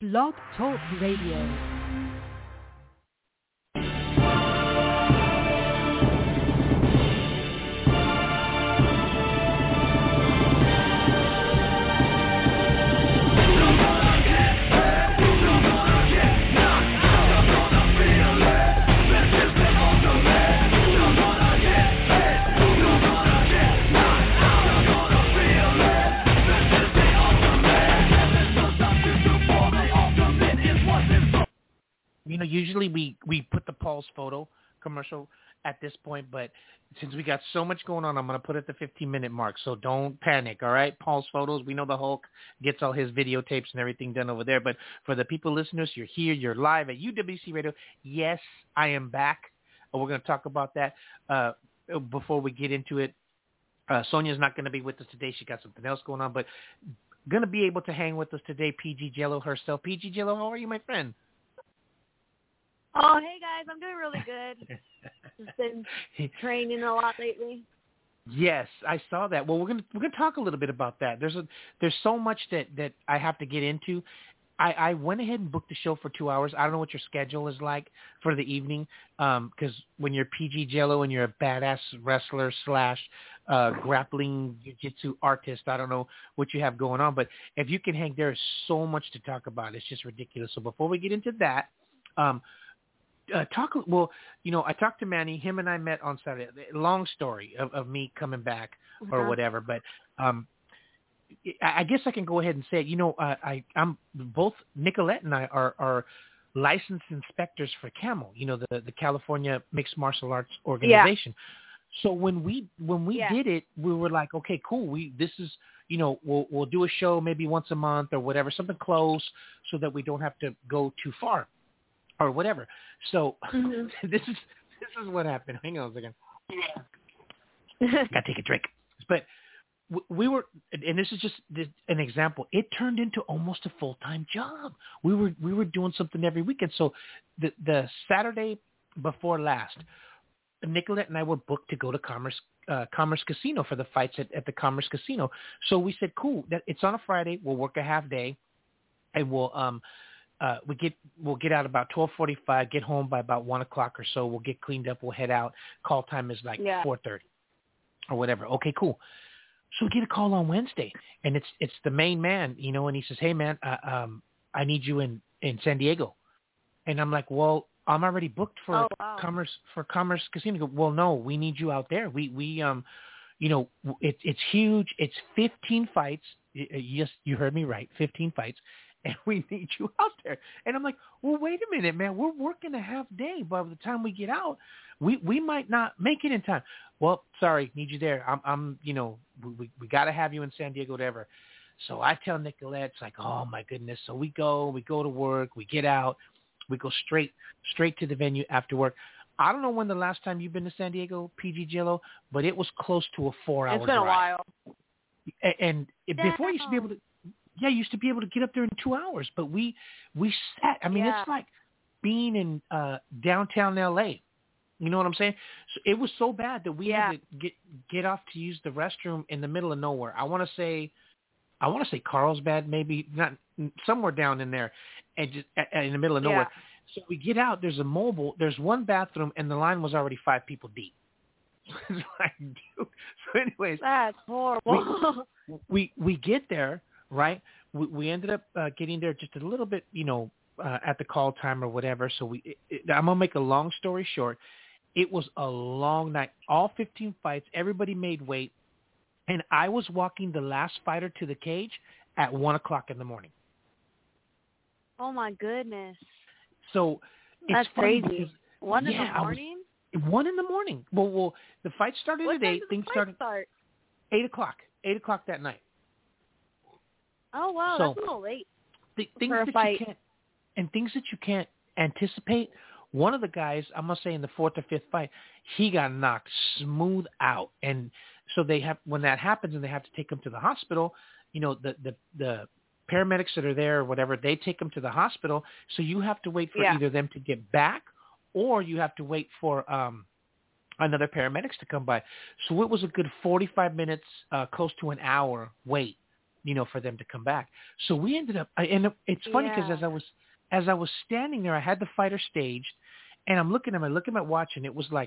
Blog Talk Radio. You know, usually we put the Paul's photo commercial at this point, but since we got so much going on, I'm going to put it at the 15-minute mark, so don't panic, all right? Paul's photos, we know the Hulk gets all his videotapes and everything done over there, but for the people listeners, you're here, you're live at UWC Radio. Yes, I am back. We're going to talk about that before we get into it. Sonia's not going to be with us today. She got something else going on, but going to be able to hang with us today, PG Jello herself. PG Jello, how are you, my friend? Oh, hey guys, I'm doing really good. Just been training a lot lately. Yes, I saw that. Well, we're gonna talk a little bit about that. There's so much that I have to get into. I went ahead and booked the show for 2 hours. I don't know what your schedule is like for the evening, because when you're PG Jello and you're a badass wrestler / grappling jiu-jitsu artist, I don't know what you have going on. But if you can hang, there is so much to talk about. It's just ridiculous. So before we get into that, I talked to Manny. Him and I met on Saturday. Long story of me coming back or whatever. But I guess I can go ahead and say it. You know, I'm both Nicolette and I are licensed inspectors for CAMO. You know, the California Mixed Martial Arts Organization. Yeah. So when we did it, we were like, okay, cool. This is, you know, we'll do a show maybe once a month or whatever, something close, so that we don't have to go too far. Or whatever. So this is what happened. Hang on a second. Gotta take a drink. But we were, and this is just an example. It turned into almost a full-time job. We were doing something every weekend. So the Saturday before last, Nicolette and I were booked to go to Commerce Casino for the fights at the Commerce Casino. So we said, cool. That it's on a Friday. We'll work a half day, and we'll get out about 12:45, get home by about 1 o'clock or so. We'll get cleaned up. We'll head out. Call time is like 4:30 or whatever. Okay, cool. So we get a call on Wednesday, and it's the main man, you know, and he says, hey, man, I need you in San Diego. And I'm like, well, I'm already booked for Commerce Casino. He goes, well, no, we need you out there. We you know, it's huge. It's 15 fights. Yes, you heard me right, 15 fights. And we need you out there. And I'm like, well, wait a minute, man. We're working a half day. By the time we get out, we might not make it in time. Well, sorry, need you there. I'm you know, we got to have you in San Diego, whatever. So I tell Nicolette, it's like, oh, my goodness. So we go to work. We get out. We go straight to the venue after work. I don't know when the last time you've been to San Diego, PG Jello, but it was close to a 4-hour drive. It's been a while. And before you used to be able to, used to be able to get up there in 2 hours, but we sat. I mean, it's like being in downtown L.A. You know what I'm saying? So it was so bad that we had to get off to use the restroom in the middle of nowhere. I want to say Carlsbad, maybe not somewhere down in there, and just in the middle of nowhere. So we get out. There's there's one bathroom, and the line was already 5 people deep. So anyways, that's horrible. We get there. Right, we ended up getting there just a little bit, you know, at the call time or whatever. So I'm gonna make a long story short. It was a long night. All 15 fights. Everybody made weight, and I was walking the last fighter to the cage at 1 o'clock in the morning. Oh my goodness! So that's crazy. Because, 1 in the morning. 1 in the morning. Well, the fight started at 8. Things started 8 o'clock. 8 o'clock that night. Oh, wow, so, that's a little late things for a fight. Things that you can't anticipate. One of the guys, I'm going to say in the 4th or 5th fight, he got knocked smooth out. And so when that happens and they have to take him to the hospital, you know, the paramedics that are there or whatever, they take him to the hospital. So you have to wait for either them to get back or you have to wait for another paramedics to come by. So it was a good 45 minutes, close to an hour wait for them to come back. So we ended up, and it's funny because as I was standing there, I had the fighter staged, and I'm looking at my watch, and it was like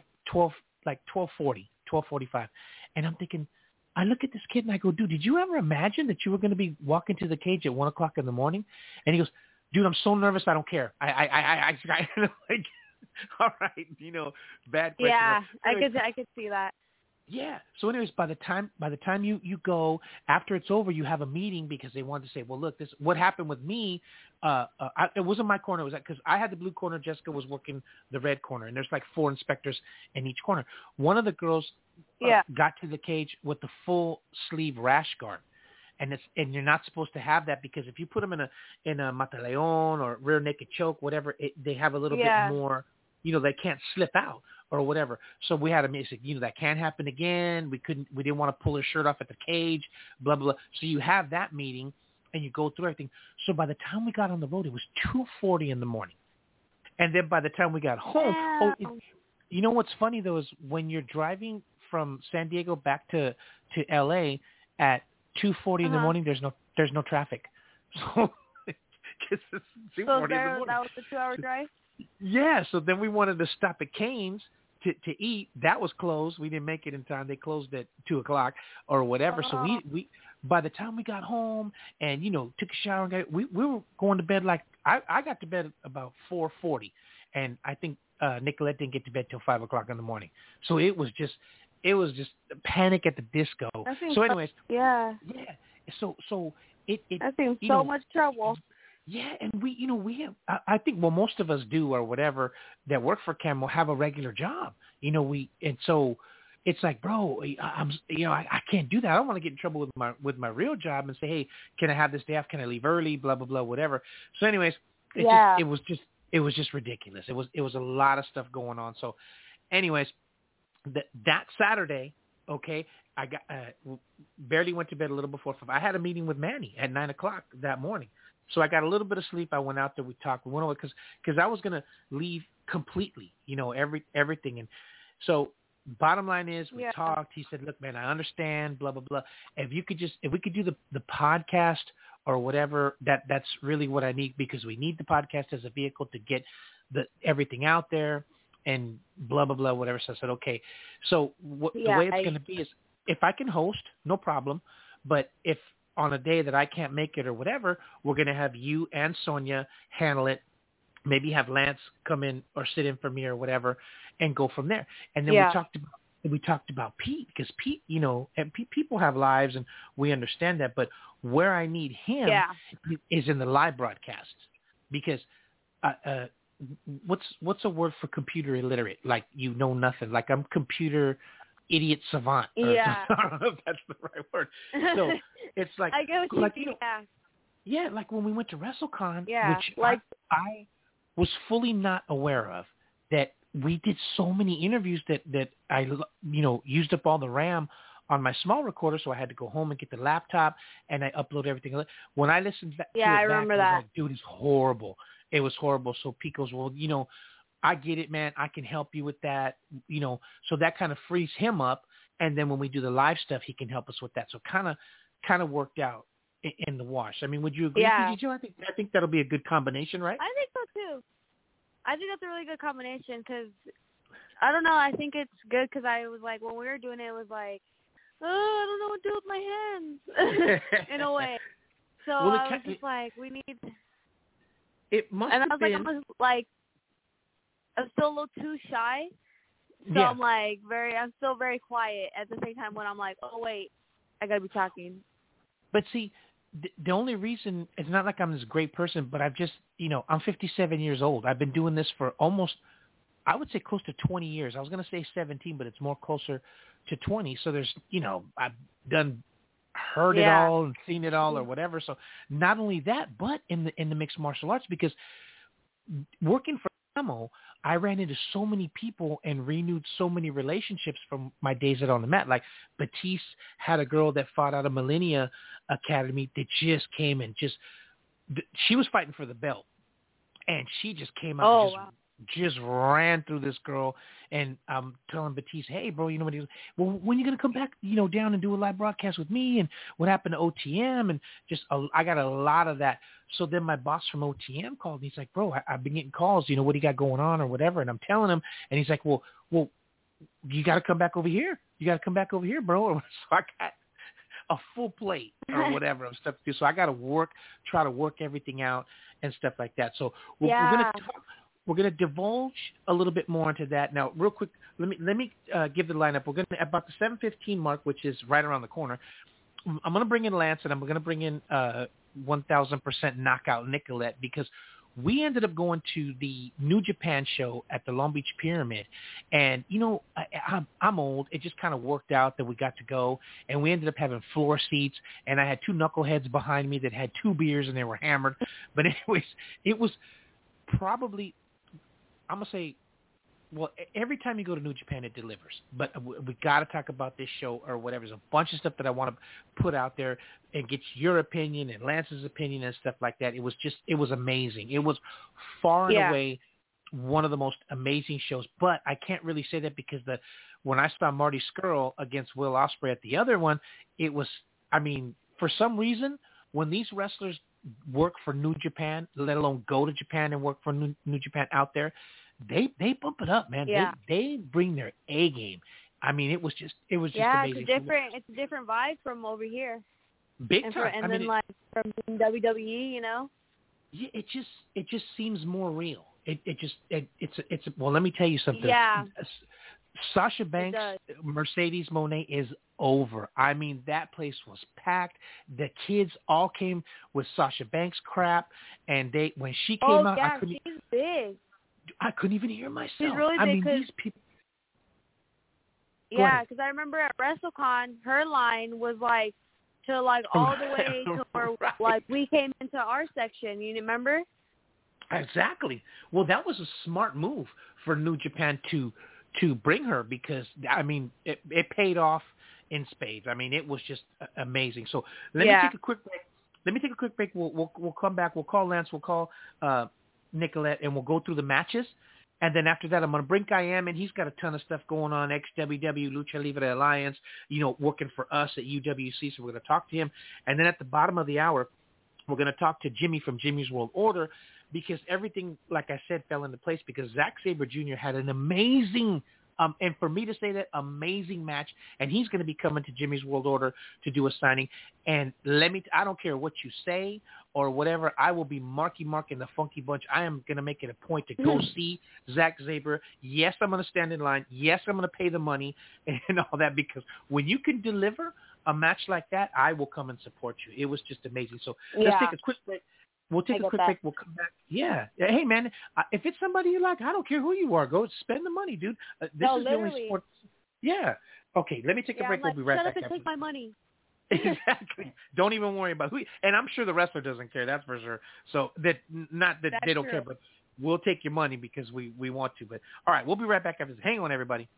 12:45, and I'm thinking, I look at this kid and I go, dude, did you ever imagine that you were going to be walking to the cage at 1:00 in the morning? And he goes, dude, I'm so nervous, I don't care. I like, all right, bad question. Yeah, I could see that. Yeah. So anyways, by the time you go, after it's over, you have a meeting because they wanted to say, well, look, this what happened with me. It wasn't my corner. It was because I had the blue corner. Jessica was working the red corner, and there's like 4 inspectors in each corner. One of the girls got to the cage with the full sleeve rash guard. And you're not supposed to have that because if you put them in a Mataleon or rear naked choke, whatever, they have a little bit more, they can't slip out or whatever. So we had a meeting, that can't happen again. We didn't want to pull her shirt off at the cage, blah, blah, blah. So you have that meeting and you go through everything. So by the time we got on the road, it was 2:40 in the morning. And then by the time we got home, what's funny though is when you're driving from San Diego back to LA at 2:40 in the morning, there's no traffic. So it's 2:40 in the morning. That was the 2-hour drive? Yeah, so then we wanted to stop at Cane's to eat. That was closed. We didn't make it in time. They closed at 2:00 or whatever. So we by the time we got home and took a shower and we were going to bed like I got to bed about 4:40, and I think Nicolette didn't get to bed till 5:00 in the morning. So it was just panic at the disco. So anyways, So it that seems so much trouble. Yeah, and we have, I think, well, most of us do or whatever that work for Camo have a regular job. And so it's like, bro, I can't do that. I don't want to get in trouble with my real job and say, hey, can I have this day off? Can I leave early? Blah, blah, blah, whatever. So anyways, it was just ridiculous. It was a lot of stuff going on. So anyways, that Saturday, okay, I got barely went to bed a little before 5. I had a meeting with Manny at 9:00 that morning. So I got a little bit of sleep. I went out there. We talked. We went over because I was going to leave completely, everything. And so bottom line is we talked. He said, look, man, I understand, blah, blah, blah. If we could do the podcast or whatever, that's really what I need because we need the podcast as a vehicle to get everything out there and blah, blah, blah, whatever. So I said, okay. So the way it's going to be is if I can host, no problem. But if on a day that I can't make it or whatever, we're going to have you and Sonia handle it. Maybe have Lance come in or sit in for me or whatever and go from there. And then we talked about Pete because Pete, and people have lives and we understand that. But where I need him is in the live broadcasts because what's a word for computer illiterate? Like nothing. Like I'm computer idiot savant. I don't know if that's the right word. So it's like I get what you mean. Like when we went to WrestleCon, which I was fully not aware of, that we did so many interviews that I used up all the RAM on my small recorder, so I had to go home and get the laptop and I upload everything. When I listened to I remember that. Like, dude, it's horrible. It was horrible. So Pete goes, well, I get it, man. I can help you with that, so that kind of frees him up. And then when we do the live stuff, he can help us with that. So kind of worked out in the wash. I mean, would you agree? Yeah. I think that'll be a good combination, right? I think so too. I think that's a really good combination because I don't know. I think it's good because I was like, when we were doing it, it was like, I don't know what to do with my hands in a way. So I was just like, we need. It must and have I been. was like, I'm still a little too shy. So I'm like I'm still very quiet at the same time when I'm like, oh wait, I gotta be talking. But see, the only reason, it's not like I'm this great person, but I've just, I'm 57 years old. I've been doing this for almost, I would say close to 20 years. I was going to say 17, but it's more closer to 20. So there's, I've heard it all and seen it all or whatever. So not only that, but in the mixed martial arts, because working for Camo, I ran into so many people and renewed so many relationships from my days out on the mat. Like Batiste had a girl that fought out of Millennia Academy that just came and she was fighting for the belt, and she just came out just ran through this girl, and I'm telling Batiste, hey, bro, you know what he was, well, when you going to come back, down and do a live broadcast with me, and what happened to OTM, and I got a lot of that. So then my boss from OTM called, and he's like, bro, I've been getting calls, what do you got going on or whatever, and I'm telling him, and he's like, well, you got to come back over here. You got to come back over here, bro. So I got a full plate or whatever of stuff to do. So I got to try to work everything out and stuff like that. So we're going to divulge a little bit more into that. Now, real quick, let me give the lineup. We're going to, about the 7:15 mark, which is right around the corner, I'm going to bring in Lance, and I'm going to bring in 1,000% knockout Nicolette, because we ended up going to the New Japan show at the Long Beach Pyramid. And, I'm old. It just kind of worked out that we got to go. And we ended up having floor seats. And I had two knuckleheads behind me that had 2 beers, and they were hammered. But anyways, it was probably, I'm going to say, well, every time you go to New Japan, it delivers. But we got to talk about this show or whatever. There's a bunch of stuff that I want to put out there and get your opinion and Lance's opinion and stuff like that. It was amazing. It was far and away one of the most amazing shows. But I can't really say that because when I saw Marty Scurll against Will Ospreay at the other one, it was, for some reason, when these wrestlers work for New Japan, let alone go to Japan and work for New Japan out there, they bump it up, man. Yeah. They bring their A game. It was just amazing. It's a different vibe from over here. Big time. From WWE, Yeah, it just seems more real. Well, let me tell you something. Yeah. Sasha Banks, Mercedes Moné is over. That place was packed. The kids all came with Sasha Banks crap, and when she came out, she's big. I couldn't even hear myself. She's really big. These people. Yeah, because I remember at WrestleCon, her line was all the way to where we came into our section. You remember? Exactly. Well, that was a smart move for New Japan to bring her, because it paid off in spades. It was just amazing. So let me take a quick break. We'll come back. We'll call Lance. We'll call Nicolette, and we'll go through the matches. And then after that, I'm going to bring Kayam, and he's got a ton of stuff going on, ex-WW, Lucha Libre Alliance, working for us at UWC, so we're going to talk to him. And then at the bottom of the hour, we're going to talk to Jimmy from Jimmy's World Order, because everything, like I said, fell into place because Zack Sabre Jr. had an amazing, and for me to say that, amazing match, and he's going to be coming to Jimmy's World Order to do a signing. And I don't care what you say or whatever, I will be Marky Mark in the Funky Bunch. I am going to make it a point to go see Zack Sabre. Yes, I'm going to stand in line. Yes, I'm going to pay the money and all that, because when you can deliver a match like that, I will come and support you. It was just amazing. So let's take a quick break. We'll take a quick break. We'll come back. Yeah. Hey, man, if it's somebody you like, I don't care who you are. Go spend the money, dude. This is the only sport. Yeah. Okay, let me take a break. We'll be right back. Shut up and take my money. Exactly. Don't even worry about who. And I'm sure the wrestler doesn't care. That's for sure. So that's they don't care, but we'll take your money because we want to. But all right, we'll be right back after this. Hang on, everybody.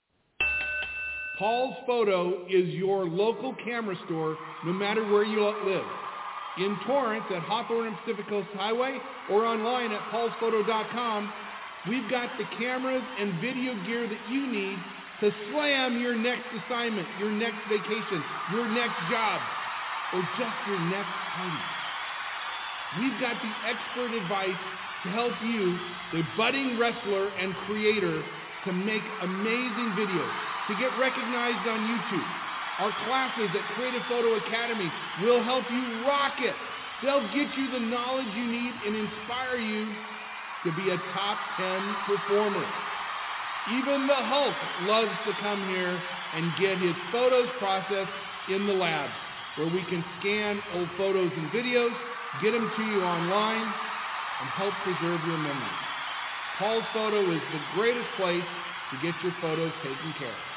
Paul's Photo is your local camera store, no matter where you live. In Torrance at Hawthorne and Pacific Coast Highway, or online at paulsphoto.com, we've got the cameras and video gear that you need to slam your next assignment, your next vacation, your next job, or just your next party. We've got the expert advice to help you, the budding wrestler and creator, to make amazing videos, to get recognized on YouTube. Our classes at Creative Photo Academy will help you rock it. They'll get you the knowledge you need and inspire you to be a top 10 performer. Even the Hulk loves to come here and get his photos processed in the lab, where we can scan old photos and videos, get them to you online, and help preserve your memories. Paul's Photo is the greatest place to get your photos taken care of.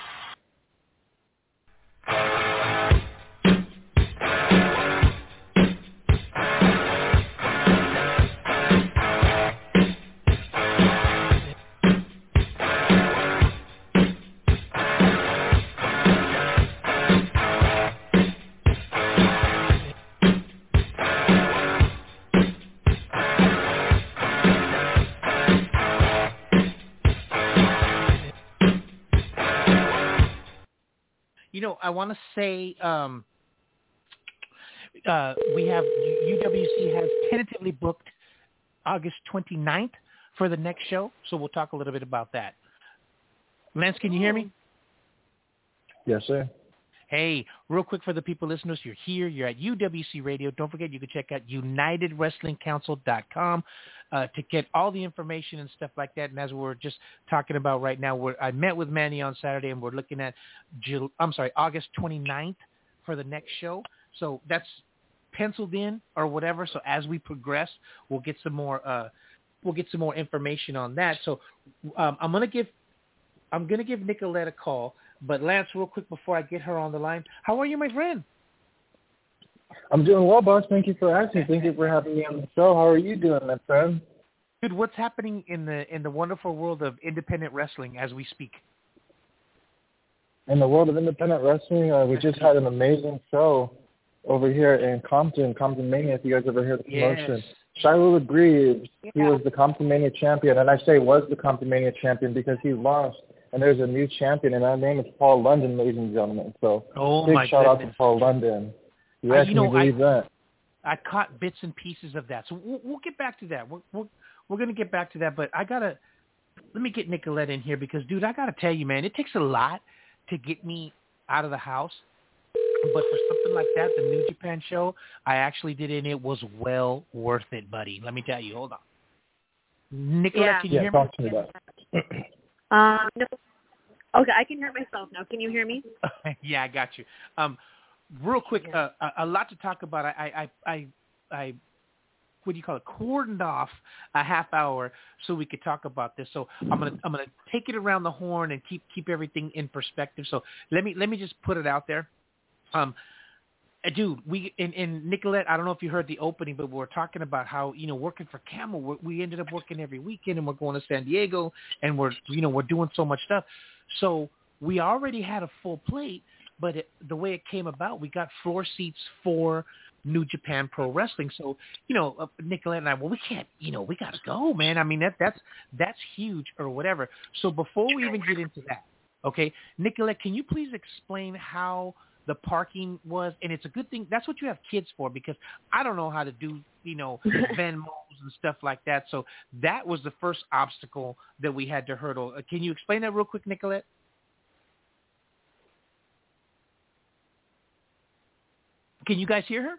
I want to say we have UWC has tentatively booked August 29th for the next show, so we'll talk a little bit about that. Lance, can you hear me? Yes, sir. Hey, real quick for the people listeners, you're here, you're at UWC Radio. Don't forget you can check out UnitedWrestlingCouncil.com to get all the information and stuff like that. And as we're just talking about right now, I met with Manny on Saturday, and we're looking at August 29th for the next show. So that's penciled in or whatever. So as we progress, we'll get some more information on that. So I'm gonna give Nicolette a call. But Lance, real quick before I get her on the line, how are you, my friend? I'm doing well, boss. Thank you for asking. Thank you for having me on the show. How are you doing, my friend? Dude, what's happening in the wonderful world of independent wrestling as we speak? In the world of independent wrestling, we just had an amazing show over here in Compton Mania, if you guys ever heard the promotion. Yes. Shiloh LeGree, he was the Compton Mania champion, and I say was the Compton Mania champion because he lost. And there's a new champion, and our name is Paul London, ladies and gentlemen. So big shout out to Paul London. Yeah, can you believe that? I caught bits and pieces of that. So we'll get back to that. We're going to get back to that. But let me get Nicolette in here because, dude, I got to tell you, man, it takes a lot to get me out of the house. But for something like that, the New Japan show, I actually did it, and it was well worth it, buddy. Let me tell you. Hold on. Nicolette, can you hear me? Talk to me about it. No. Okay, I can hear myself now. Can you hear me? Yeah, I got you. Real quick, a lot to talk about. I what do you call it? Cordoned off a half hour so we could talk about this. So I'm gonna take it around the horn and keep everything in perspective. So let me just put it out there. Dude, we in Nicolette, I don't know if you heard the opening, but we're talking about how, working for Camel, we ended up working every weekend, and we're going to San Diego, and we're doing so much stuff. So we already had a full plate, but the way it came about, we got floor seats for New Japan Pro Wrestling. So, Nicolette and I, we can't, we got to go, man. I mean, that's huge or whatever. So before we even get into that, okay, Nicolette, can you please explain how the parking was? And it's a good thing. That's what you have kids for, because I don't know how to do, Venmos and stuff like that. So that was the first obstacle that we had to hurdle. Can you explain that real quick, Nicolette? Can you guys hear her?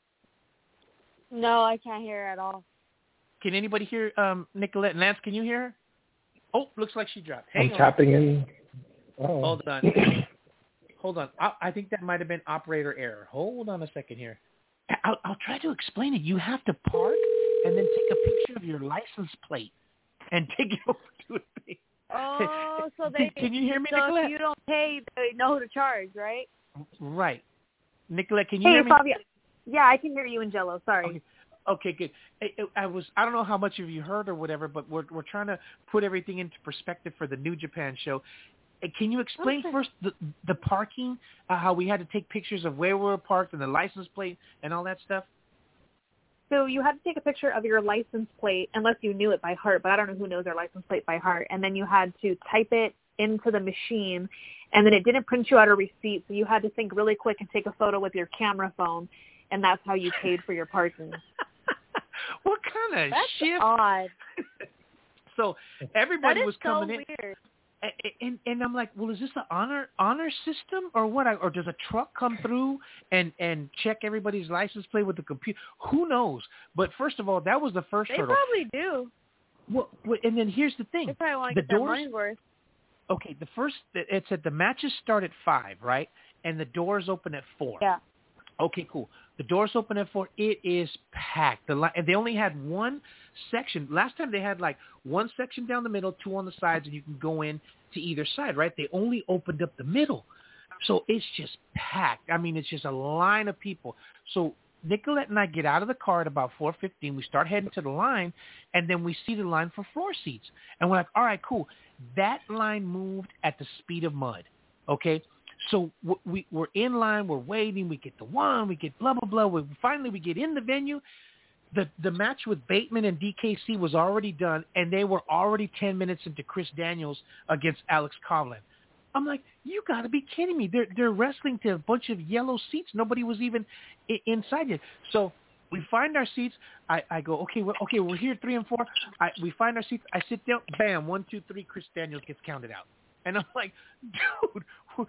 No, I can't hear her at all. Can anybody hear Nicolette? Lance, can you hear her? Oh, looks like she dropped. Hang on. Tapping in. Oh. Hold on. Hold on. I think that might have been operator error. Hold on a second here. I'll try to explain it. You have to park and then take a picture of your license plate and take it over to a thing. Oh, so Can you hear me, so Nicolette? if you don't pay, they know who to charge, right? Right. Nicolette, can you hear me? Hey, Fabia. Yeah, I can hear you and Jello. Sorry. Okay, good. I don't know how much of you heard or whatever, but we're trying to put everything into perspective for the New Japan show. Can you explain first the parking, how we had to take pictures of where we were parked and the license plate and all that stuff? So you had to take a picture of your license plate, unless you knew it by heart, but I don't know who knows their license plate by heart. And then you had to type it into the machine, and then it didn't print you out a receipt, so you had to think really quick and take a photo with your camera phone, and that's how you paid for your parking. What kind of That's shit? Odd. So everybody was coming in. Weird. And I'm like, well, is this an honor system or what? Or does a truck come through and check everybody's license plate with the computer? Who knows? But first of all, that was the first hurdle. They probably do. Well, and then here's the thing. They probably want to get their money's worth. Okay, it said the matches start at 5, right? And the doors open at 4. Yeah. Okay, cool. The doors open at 4. It is packed. And they only had one section. Last time they had like one section down the middle, 2 on the sides, and you can go in to either side, right? They only opened up the middle. So it's just packed. I mean, it's just a line of people. So Nicolette and I get out of the car at about 4:15. We start heading to the line, and then we see the line for floor seats. And we're like, all right, cool. That line moved at the speed of mud, okay? So we're in line, we're waiting, we get the one, we get blah, blah, blah. Finally, we get in the venue. The match with Bateman and DKC was already done, and they were already 10 minutes into Chris Daniels against Alex Kovlan. I'm like, you got to be kidding me. They're wrestling to a bunch of yellow seats. Nobody was even inside yet. So we find our seats. I go, okay, we're here 3 and 4. We find our seats. I sit down. Bam, 1, 2, 3. Chris Daniels gets counted out. And I'm like, dude, so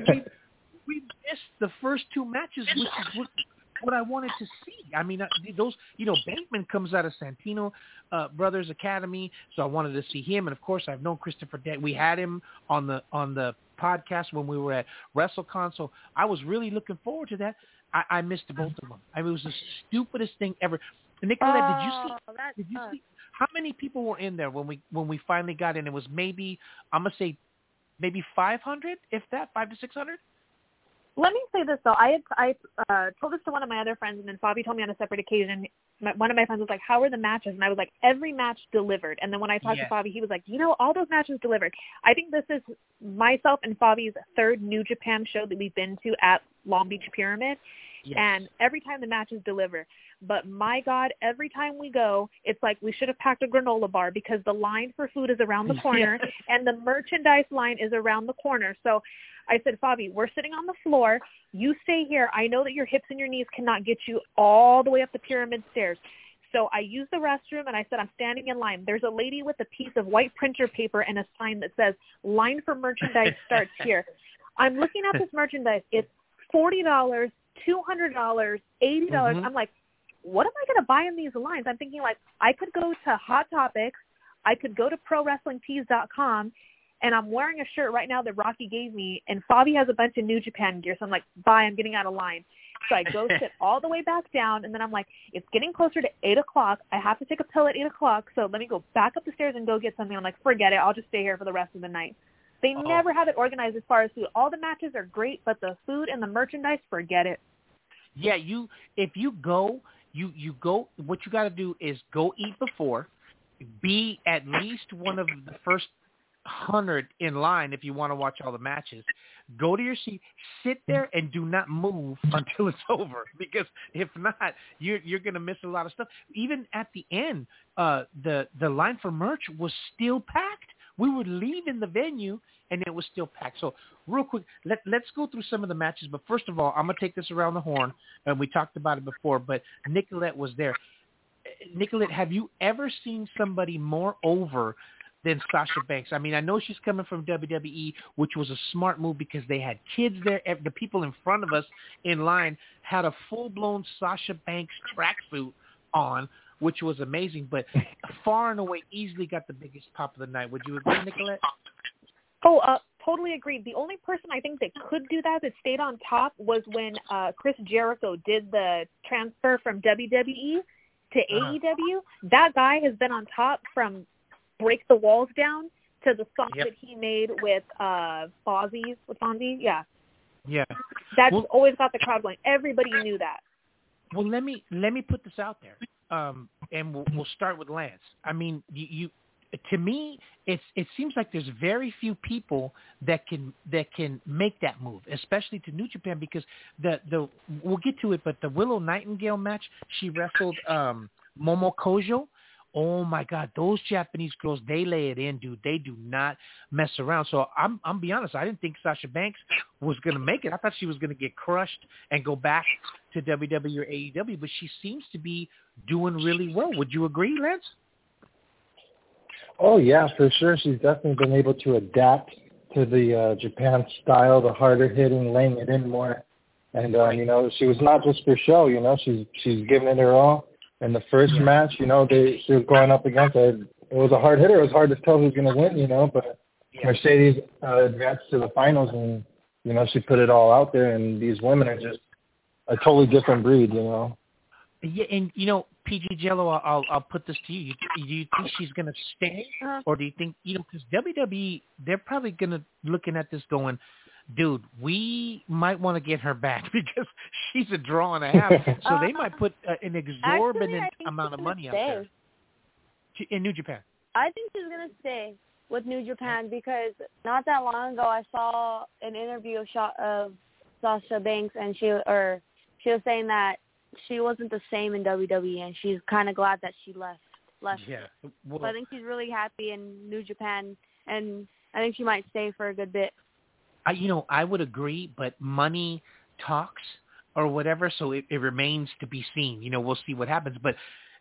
we missed the first 2 matches, which is what I wanted to see. I mean, those, Bankman comes out of Santino Brothers Academy, so I wanted to see him. And of course, I've known Christopher Daniels. We had him on the podcast when we were at WrestleCon, so I was really looking forward to that. I missed both of them. I mean, it was the stupidest thing ever. Nicolette, did you see? How many people were in there when we finally got in? It was maybe, I'm gonna say, maybe 500, if that, 500 to 600. Let me say this, though. I told this to one of my other friends, and then Fabi told me on a separate occasion. One of my friends was like, how are the matches? And I was like, every match delivered. And then when I talked to Fabi, he was like, all those matches delivered. I think this is myself and Fabi's 3rd New Japan show that we've been to at Long Beach Pyramid. Yes. And every time the matches deliver. But my God, every time we go, it's like we should have packed a granola bar because the line for food is around the corner and the merchandise line is around the corner. So I said, Fabi, we're sitting on the floor. You stay here. I know that your hips and your knees cannot get you all the way up the pyramid stairs. So I used the restroom, and I said, I'm standing in line. There's a lady with a piece of white printer paper and a sign that says, line for merchandise starts here. I'm looking at this merchandise. It's $40, $200, $80. Mm-hmm. I'm like, what am I going to buy in these lines? I'm thinking, like, I could go to Hot Topics. I could go to ProWrestlingTees.com. And I'm wearing a shirt right now that Rocky gave me, and Fabi has a bunch of New Japan gear. So I'm like, bye, I'm getting out of line. So I go sit all the way back down, and then I'm like, it's getting closer to 8 o'clock. I have to take a pill at 8 o'clock, so let me go back up the stairs and go get something. I'm like, forget it. I'll just stay here for the rest of the night. They never have it organized as far as food. All the matches are great, but the food and the merchandise, forget it. Yeah, if you go, you go, what you got to do is go eat before, be at least one of the first 100 in line if you want to watch all the matches. Go to your seat, sit there, and do not move until it's over, because if not, you're going to miss a lot of stuff. Even at the end, the line for merch was still packed. We were leaving the venue, and it was still packed. So real quick, let's go through some of the matches. But first of all, I'm going to take this around the horn, and we talked about it before, but Nicolette was there. Nicolette, have you ever seen somebody more over than Sasha Banks? I mean, I know she's coming from WWE, which was a smart move because they had kids there. The people in front of us in line had a full-blown Sasha Banks tracksuit on, which was amazing, but far and away easily got the biggest pop of the night. Would you agree, Nicolette? Totally agreed. The only person I think that could do that stayed on top was when Chris Jericho did the transfer from WWE to AEW. That guy has been on top from Break the Walls Down to the song that he made with Fonzie. Yeah. That's always got the crowd going. Everybody knew that. Well, let me put this out there, and we'll start with Lance. I mean, you to me, it seems like there's very few people that can make that move, especially to New Japan, because we'll get to it, but the Willow Nightingale match, she wrestled Momo Kojo. Oh my God, those Japanese girls, they lay it in, dude. They do not mess around. So I'm be honest, I didn't think Sasha Banks was going to make it. I thought she was going to get crushed and go back to WWE or AEW, but she seems to be doing really well. Would you agree, Lance? Oh yeah, for sure. She's definitely been able to adapt to the Japan style, the harder hitting, laying it in more. And she was not just for show. She's giving it her all. In the first match, she was going up against it. It was a hard hitter. It was hard to tell who's going to win, but Mercedes advanced to the finals, and, she put it all out there, and these women are just a totally different breed, Yeah, and, PG Jello, I'll put this to you. Do you think she's going to stay, or do you think, because WWE, they're probably going to looking at this going, dude, we might want to get her back because she's a draw and a half. So they might put an exorbitant amount of money out there. In New Japan. I think she's going to stay with New Japan because not that long ago I saw an interview of Sasha Banks, and she was saying that she wasn't the same in WWE, and she's kind of glad that she left. Yeah. Well, so I think she's really happy in New Japan, and I think she might stay for a good bit. I would agree, but money talks or whatever, so it remains to be seen. We'll see what happens. But,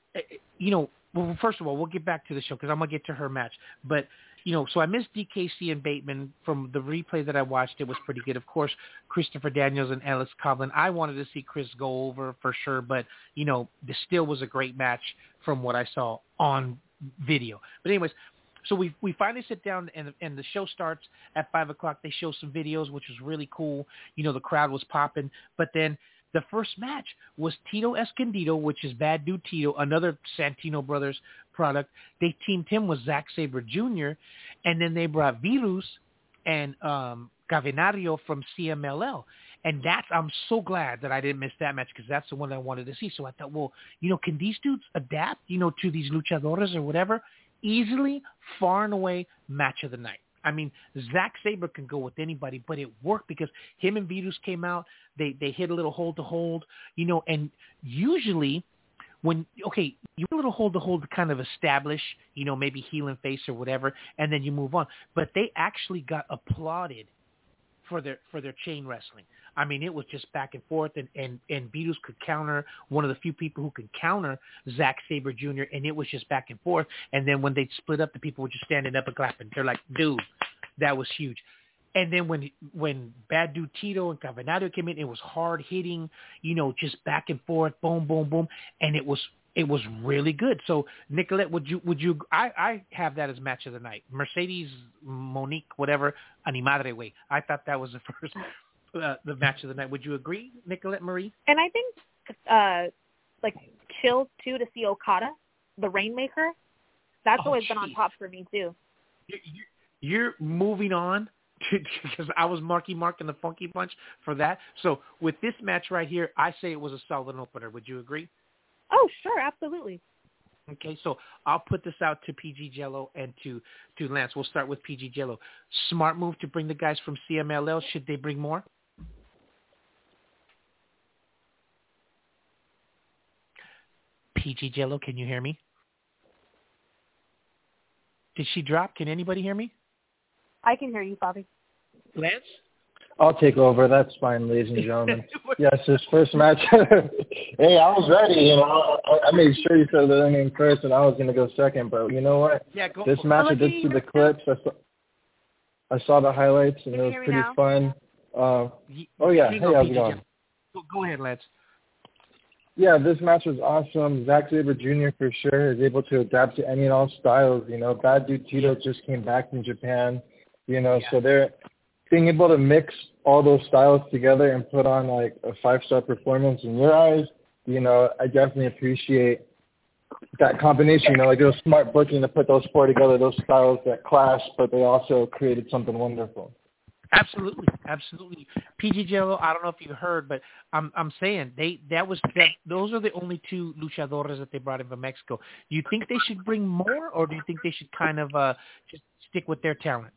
well, first of all, we'll get back to the show because I'm going to get to her match. But, so I missed DKC and Bateman. From the replay that I watched, it was pretty good. Of course, Christopher Daniels and Alex Coughlin. I wanted to see Chris go over for sure, but, this still was a great match from what I saw on video. But anyways, so we finally sit down and the show starts at 5 o'clock. They show some videos, which was really cool. The crowd was popping. But then the first match was Tito Escondido, which is Bad Dude Tito, another Santino Brothers product. They teamed him with Zack Sabre Jr., and then they brought Virus and Cavernario from CMLL. And I'm so glad that I didn't miss that match because that's the one I wanted to see. So I thought, well, can these dudes adapt, to these luchadores or whatever? Easily, far and away, match of the night. I mean, Zack Sabre can go with anybody, but it worked because him and Virus came out. They hit a little hold-to-hold, and usually you a little hold-to-hold to kind of establish, maybe heel and face or whatever, and then you move on. But they actually got applauded for their chain wrestling. I mean, it was just back and forth, and Virus could counter, one of the few people who could counter Zack Sabre Jr., and it was just back and forth. And then when they split up, the people were just standing up and clapping. They're like, dude, that was huge. And then when Bad Dude Tito and Cavernario came in, it was hard hitting, just back and forth, boom, boom, boom, and it was really good. So Nicolette, would you? I have that as match of the night. Mercedes, Monique, whatever, Animadre way. I thought that was the first, the match of the night. Would you agree, Nicolette Marie? And I think, chills too to see Okada, the Rainmaker. That's always been on top for me too. You're moving on. Because I was Marky Mark and the Funky Bunch for that. So with this match right here, I say it was a solid opener. Would you agree? Oh, sure, absolutely. Okay, so I'll put this out to PG Jello and to Lance. We'll start with PG Jello. Smart move to bring the guys from CMLL. Should they bring more? PG Jello, can you hear me? Did she drop? Can anybody hear me? I can hear you, Bobby. Lance? I'll take over. That's fine, ladies and gentlemen. Yes, his first match. Hey, I was ready. I made sure you said the name first, and I was going to go second. But you know what? Yeah, go. This match, I did see the clips. I saw the highlights, and it was pretty fun. Oh, yeah. Hey, how's it going? Go ahead, Lance. Yeah, this match was awesome. Zack Sabre Jr. for sure is able to adapt to any and all styles. Bad Dude Tito just came back from Japan. So they're being able to mix all those styles together and put on like a 5-star performance in your eyes. I definitely appreciate that combination. It was smart booking to put those four together, those styles that clash, but they also created something wonderful. Absolutely. PG Jello, I don't know if you heard, but I'm saying those are the only two luchadores that they brought in from Mexico. Do you think they should bring more, or do you think they should kind of just stick with their talent?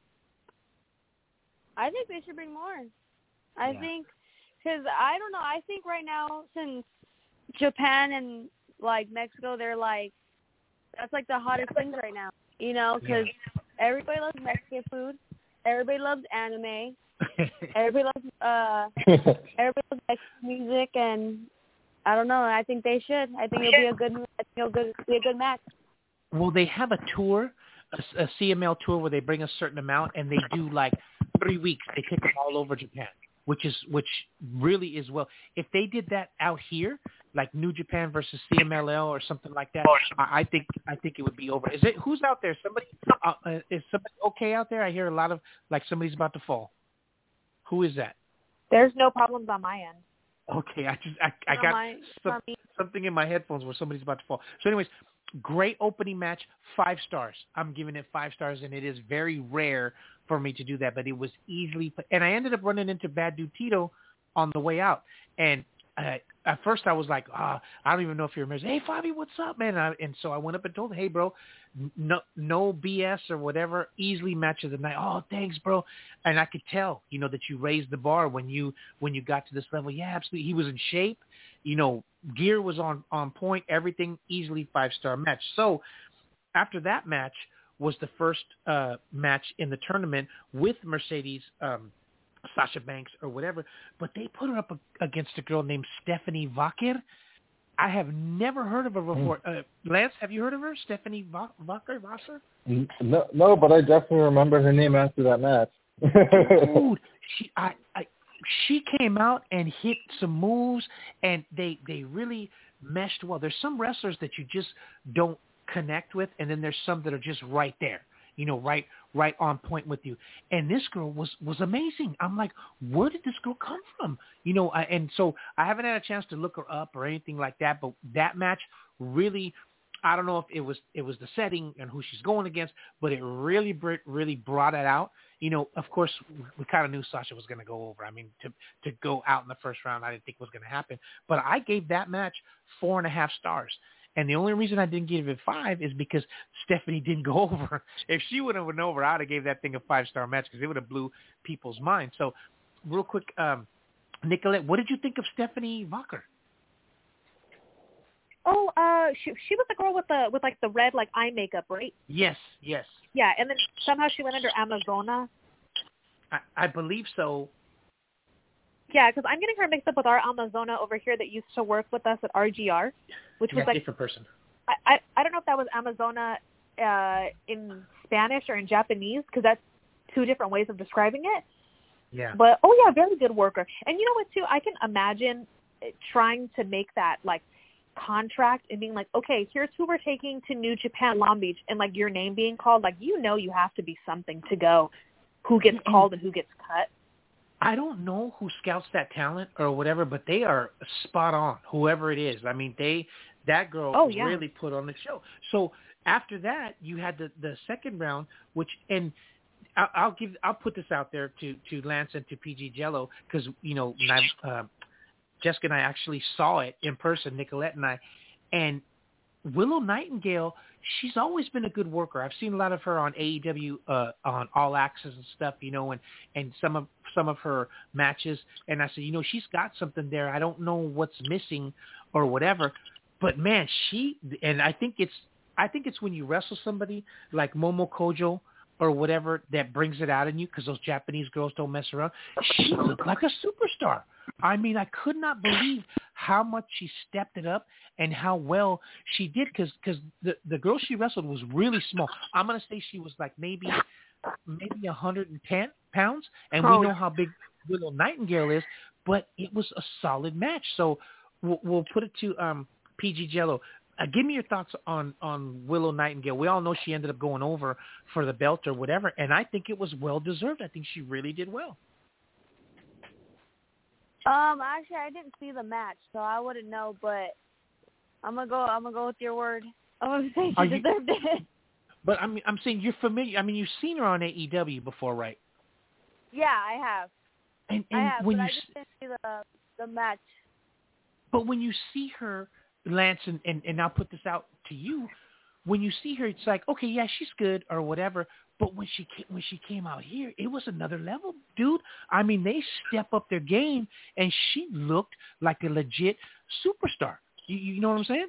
I think they should bring more. I think, because I don't know. I think right now, since Japan and Mexico, they're that's the hottest things right now. Because everybody loves Mexican food, everybody loves anime, everybody loves Mexican music, and I don't know. I think they should. I think it'll be a good match. Well, they have a tour, a CML tour where they bring a certain amount, and they do 3 weeks. They take them all over Japan, which really is well. If they did that out here, like New Japan versus CMLL or something like that, I think it would be over. Who's out there? Somebody is somebody okay out there? I hear a lot of somebody's about to fall. Who is that? There's no problems on my end. Okay, I got something in my headphones where somebody's about to fall. So, anyways. Great opening match, 5 stars. I'm giving it 5 stars, and it is very rare for me to do that, but it was easily. And I ended up running into Bad Dude Tito on the way out. And at first I was like, I don't even know if you remember. Hey, Fabi, what's up, man? And so I went up and told him, hey, bro, no BS or whatever, easily match of the night. Oh, thanks, bro. And I could tell, that you raised the bar when you got to this level. Yeah, absolutely. He was in shape. Gear was on point, everything, easily 5-star match. So after that match was the first match in the tournament with Mercedes Sasha Banks or whatever, but they put her up against a girl named Stephanie Vaquer. I have never heard of her before. Lance, have you heard of her, Stephanie Vaquer? No, but I definitely remember her name after that match. Dude, she came out and hit some moves, and they really meshed well. There's some wrestlers that you just don't connect with, and then there's some that are just right there, right on point with you. And this girl was amazing. I'm like, where did this girl come from? And so I haven't had a chance to look her up or anything like that, but that match really, I don't know if it was the setting and who she's going against, but it really brought it out. Of course, we kind of knew Sasha was going to go over. I mean, to go out in the first round, I didn't think was going to happen. But I gave that match 4.5 stars. And the only reason I didn't give it 5 is because Stephanie didn't go over. If she would have went over, I would have gave that thing a 5-star match because it would have blew people's minds. So real quick, Nicolette, what did you think of Stephanie Vaquer? Oh, she was the girl with the red eye makeup, right? Yes. Yeah, and then somehow she went under Amazona. I believe so. Yeah, because I'm getting her mixed up with our Amazona over here that used to work with us at RGR, which was a different person. I don't know if that was Amazona in Spanish or in Japanese, because that's 2 different ways of describing it. Yeah. But very good worker. And you know what too? I can imagine trying to make that contract and being like, okay, here's who we're taking to New Japan Long Beach, and your name being called, you have to be something to go. Who gets called and who gets cut? I don't know who scouts that talent or whatever, but they are spot on, whoever it is. I mean, that girl really put on the show. So after that, you had the second round, and I'll put this out there to Lance and to PG Jello, because, Jessica and I actually saw it in person, Nicolette and I, and Willow Nightingale, she's always been a good worker. I've seen a lot of her on AEW, on All Access and stuff, and some of her matches. And I said, she's got something there. I don't know what's missing or whatever, but man, I think it's when you wrestle somebody like Momo Kojo or whatever that brings it out in you, because those Japanese girls don't mess around. She looked like a superstar. I mean, I could not believe how much she stepped it up and how well she did, because the girl she wrestled was really small. I'm going to say she was maybe 110 pounds, and we know how big Willow Nightingale is, but it was a solid match. So we'll put it to PG Jello. Give me your thoughts on Willow Nightingale. We all know she ended up going over for the belt or whatever, and I think it was well-deserved. I think she really did well. Actually, I didn't see the match, so I wouldn't know. But I'm gonna go with your word. I'm gonna say she deserved it. But I'm saying you're familiar. I mean, you've seen her on AEW before, right? Yeah, I have. And I have, when but you I just didn't see the match. But when you see her, Lance, and I'll put this out to you, when you see her, it's like, okay, yeah, she's good or whatever. But when she came out here, it was another level, dude. I mean, they step up their game, and she looked like a legit superstar. You know what I'm saying?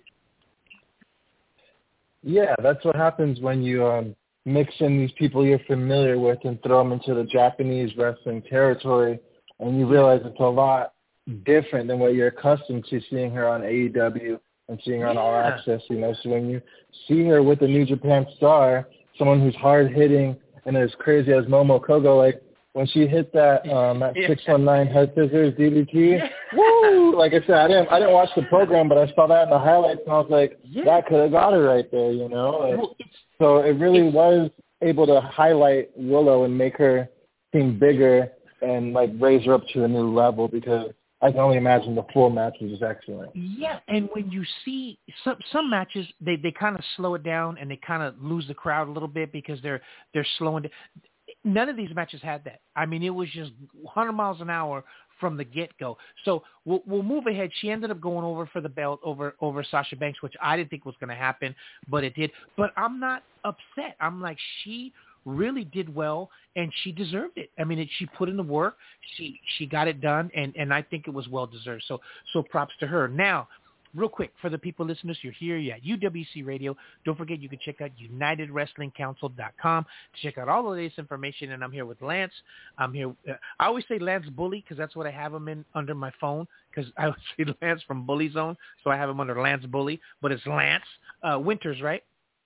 Yeah, that's what happens when you mix in these people you're familiar with and throw them into the Japanese wrestling territory, and you realize it's a lot different than what you're accustomed to seeing her on AEW and seeing her on All Access. So when you see her with a New Japan star, someone who's hard-hitting and as crazy as Momo Kogo, when she hit that 619 head scissors DDT, woo! Like I said, I didn't watch the program, but I saw that in the highlights, and I was like, that could have got her right there, So it really was able to highlight Willow and make her seem bigger and raise her up to a new level, because I can only imagine the full match was just excellent. Yeah, and when you see some matches, they kind of slow it down and they kind of lose the crowd a little bit because they're slowing down. None of these matches had that. I mean, it was just 100 miles an hour from the get-go. So we'll move ahead. She ended up going over for the belt over Sasha Banks, which I didn't think was going to happen, but it did. But I'm not upset. I'm like, she really did well, and she deserved it. I mean, she put in the work. She got it done, and I think it was well deserved. So props to her. Now, real quick, for the people listeners, you're here, you're at UWC Radio. Don't forget, you can check out UnitedWrestlingCouncil.com to check out all of this information. And I'm here with Lance. I'm here. I always say Lance Bully because that's what I have him in under my phone, because I would say Lance from Bully Zone. So I have him under Lance Bully, but it's Lance Winters, right?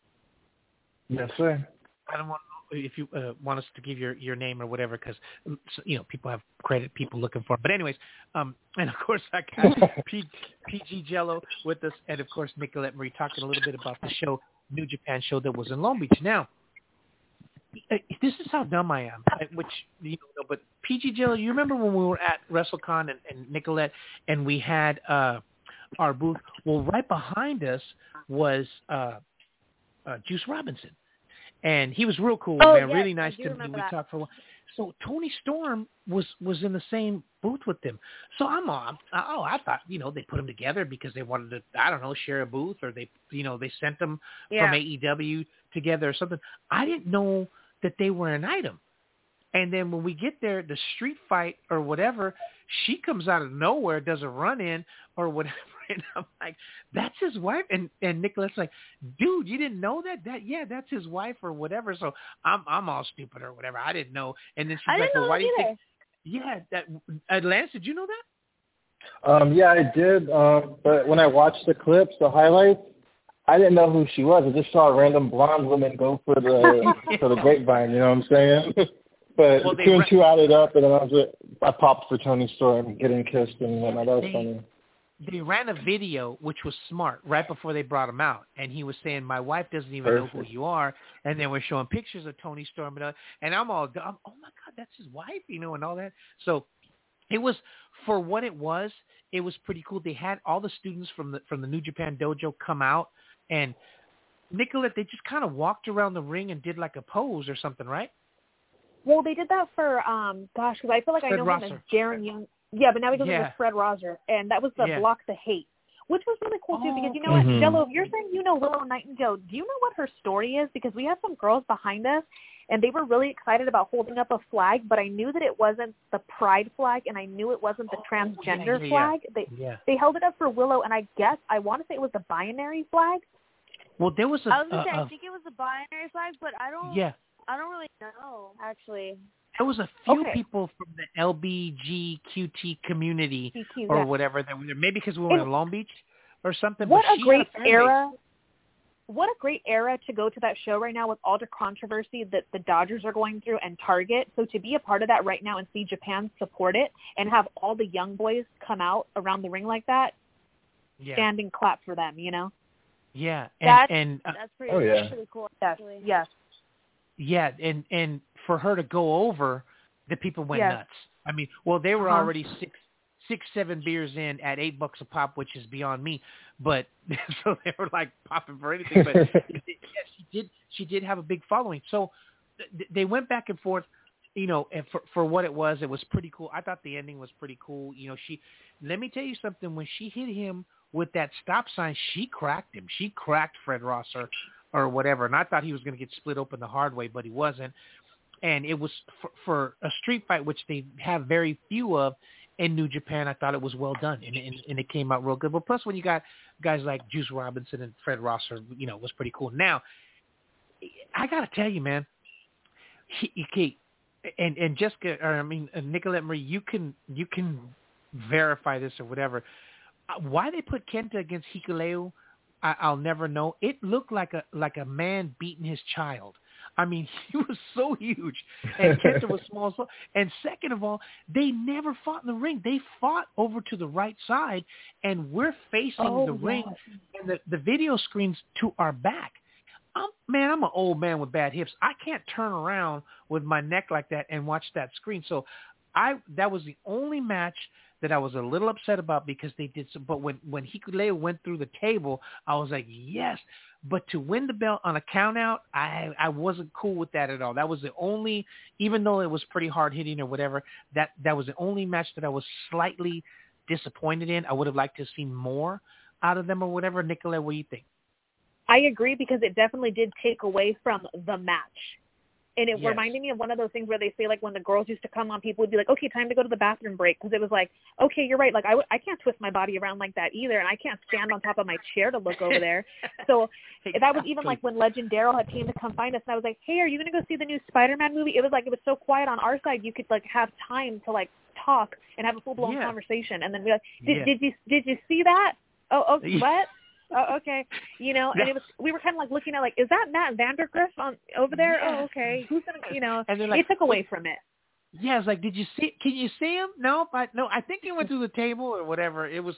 Yes, sir. I don't want if you want us to give your name or whatever, because people have credit, people looking for them. But anyways, and of course I got PG Jello with us, and of course Nicolette Marie talking a little bit about the show, New Japan show that was in Long Beach. Now, this is how dumb I am, which but PG Jello, you remember when we were at WrestleCon and Nicolette, and we had our booth? Well, right behind us was Juice Robinson. And he was real cool, man. Yes, really nice to me. We talked for a while. So Tony Storm was in the same booth with them. So I thought, they put them together because they wanted to, I don't know, share a booth, or they sent them from AEW together or something. I didn't know that they were an item. And then when we get there, the street fight or whatever, she comes out of nowhere, does a run-in or whatever. And I'm like, that's his wife? And Nicolette's like, dude, you didn't know that? That's his wife or whatever. So I'm all stupid or whatever. I didn't know. And then she's like, well, why do you think? Yeah, Lance, did you know that? Yeah, I did. But when I watched the clips, the highlights, I didn't know who she was. I just saw a random blonde woman go for the grapevine. You know what I'm saying? But two and two added up, and then I popped for Tony Storm getting kissed, and that was funny. They ran a video, which was smart, right before they brought him out. And he was saying, my wife doesn't even know who you are. And then we're showing pictures of Tony Storm. And I'm all, oh, my God, that's his wife, and all that. So it was, for what it was pretty cool. They had all the students from the New Japan Dojo come out. And Nicolette, they just kind of walked around the ring and did like a pose or something, right? Well, they did that for, because I feel like Fred I know Rosser. Him as Darren Young. Yeah, but now he goes with Fred Rosser, and that was the Block the Hate, which was really cool, too, because you know what, Jello, if you're saying Willow Nightingale, do you know what her story is? Because we had some girls behind us, and they were really excited about holding up a flag, but I knew that it wasn't the pride flag, and I knew it wasn't the transgender flag. They held it up for Willow, and I want to say it was the binary flag. Well, there was I was going to say, I think it was the binary flag, but I don't really know, actually. There was a few people from the LBGQT community or whatever that were there. Maybe because we were in Long Beach or something. What a great era! What a great era to go to that show right now with all the controversy that the Dodgers are going through and Target. So to be a part of that right now and see Japan support it and have all the young boys come out around the ring like that, stand and clap for them, Yeah, that's pretty cool. Yes. Yeah, and for her to go over, the people went nuts. I mean, well, they were already 6-7 beers in at $8 a pop, which is beyond me. But so they were like popping for anything. But she did have a big following. So they went back and forth. And for what it was pretty cool. I thought the ending was pretty cool. Let me tell you something. When she hit him with that stop sign, she cracked him. She cracked Fred Rosser or whatever. And I thought he was going to get split open the hard way, but he wasn't. And it was for a street fight, which they have very few of in New Japan. I thought it was well done, and it came out real good. But plus, when you got guys like Juice Robinson and Fred Rosser, it was pretty cool. Now, I got to tell you, man, and Jessica, Nicolette Marie, you can verify this or whatever. Why they put Kenta against Hikuleo, I'll never know. It looked like a man beating his child. I mean, he was so huge, and Kenta was small. And second of all, they never fought in the ring. They fought over to the right side, and we're facing the ring, and the video screen's to our back. I'm an old man with bad hips. I can't turn around with my neck like that and watch that screen. So that was the only match that I was a little upset about because they did some. But when Hikuleo went through the table, I was like, yes. But to win the belt on a count out, I wasn't cool with that at all. That was the only, even though it was pretty hard hitting or whatever, that was the only match that I was slightly disappointed in. I would have liked to have seen more out of them or whatever. Nicolette, what do you think? I agree because it definitely did take away from the match. And it reminded me of one of those things where they say, like, when the girls used to come on, people would be like, okay, time to go to the bathroom break. Because it was like, okay, you're right. Like, I can't twist my body around like that either. And I can't stand on top of my chair to look over there. So that was even like when Legend Daryl had came to come find us. And I was like, hey, are you going to go see the new Spider-Man movie? It was like, it was so quiet on our side. You could, like, have time to, like, talk and have a full-blown conversation. And then be like, did you see that? Oh, what? Oh, okay. You know, and it was, we were kind of like looking at, like, is that Matt Vandergriff on over there? Oh, okay. Who's gonna, you know? And like, it took away from it. Yeah, it's like, did you see? Can you see him? No, I think he went through the table or whatever. It was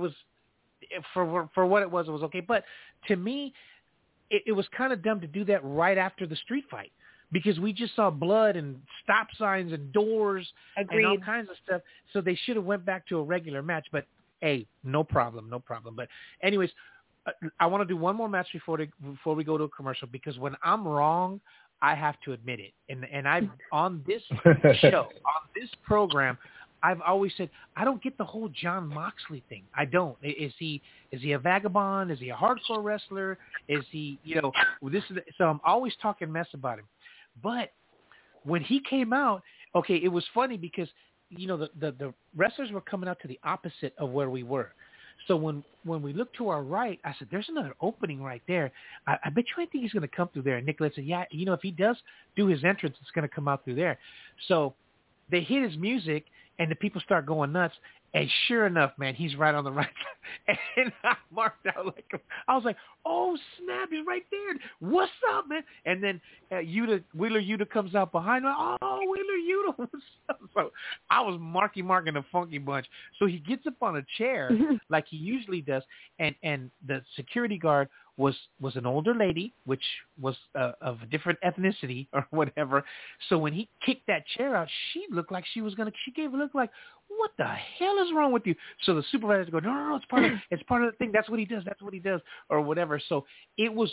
for what it was okay. But to me, it was kind of dumb to do that right after the street fight, because we just saw blood and stop signs and doors and all kinds of stuff. So they should have went back to a regular match. But hey, no problem. But anyways, I want to do one more match before we go to a commercial, because when I'm wrong, I have to admit it. And I've on this show, on this program, I've always said I don't get the whole Jon Moxley thing. I don't. Is he a vagabond? Is he a hardcore wrestler? Is he, so I'm always talking mess about him. But when he came out, okay, it was funny because the wrestlers were coming out to the opposite of where we were. So when we looked to our right, I said, there's another opening right there. I bet you I think he's going to come through there. And Nicholas said, yeah, if he does do his entrance, it's going to come out through there. So they hit his music, and the people start going nuts. And sure enough, man, he's right on the right side. And I marked out I was like, oh, snap, he's right there. What's up, man? And then Wheeler Yuta comes out behind him. Oh, Wheeler Yuta, what's up? So I was marking the Funky Bunch. So he gets up on a chair like he usually does, and the security guard was an older lady, which was of a different ethnicity or whatever. So when he kicked that chair out, she looked like she gave a look like, what the hell is wrong with you? So the supervisors go, no, it's part of the thing. That's what he does, or whatever. So it was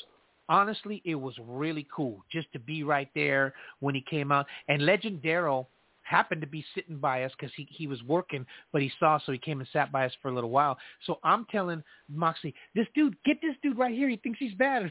really cool just to be right there when he came out. And Legend Daryl happened to be sitting by us because he was working, but he saw, so he came and sat by us for a little while. So I'm telling Moxley, get this dude right here. He thinks he's bad.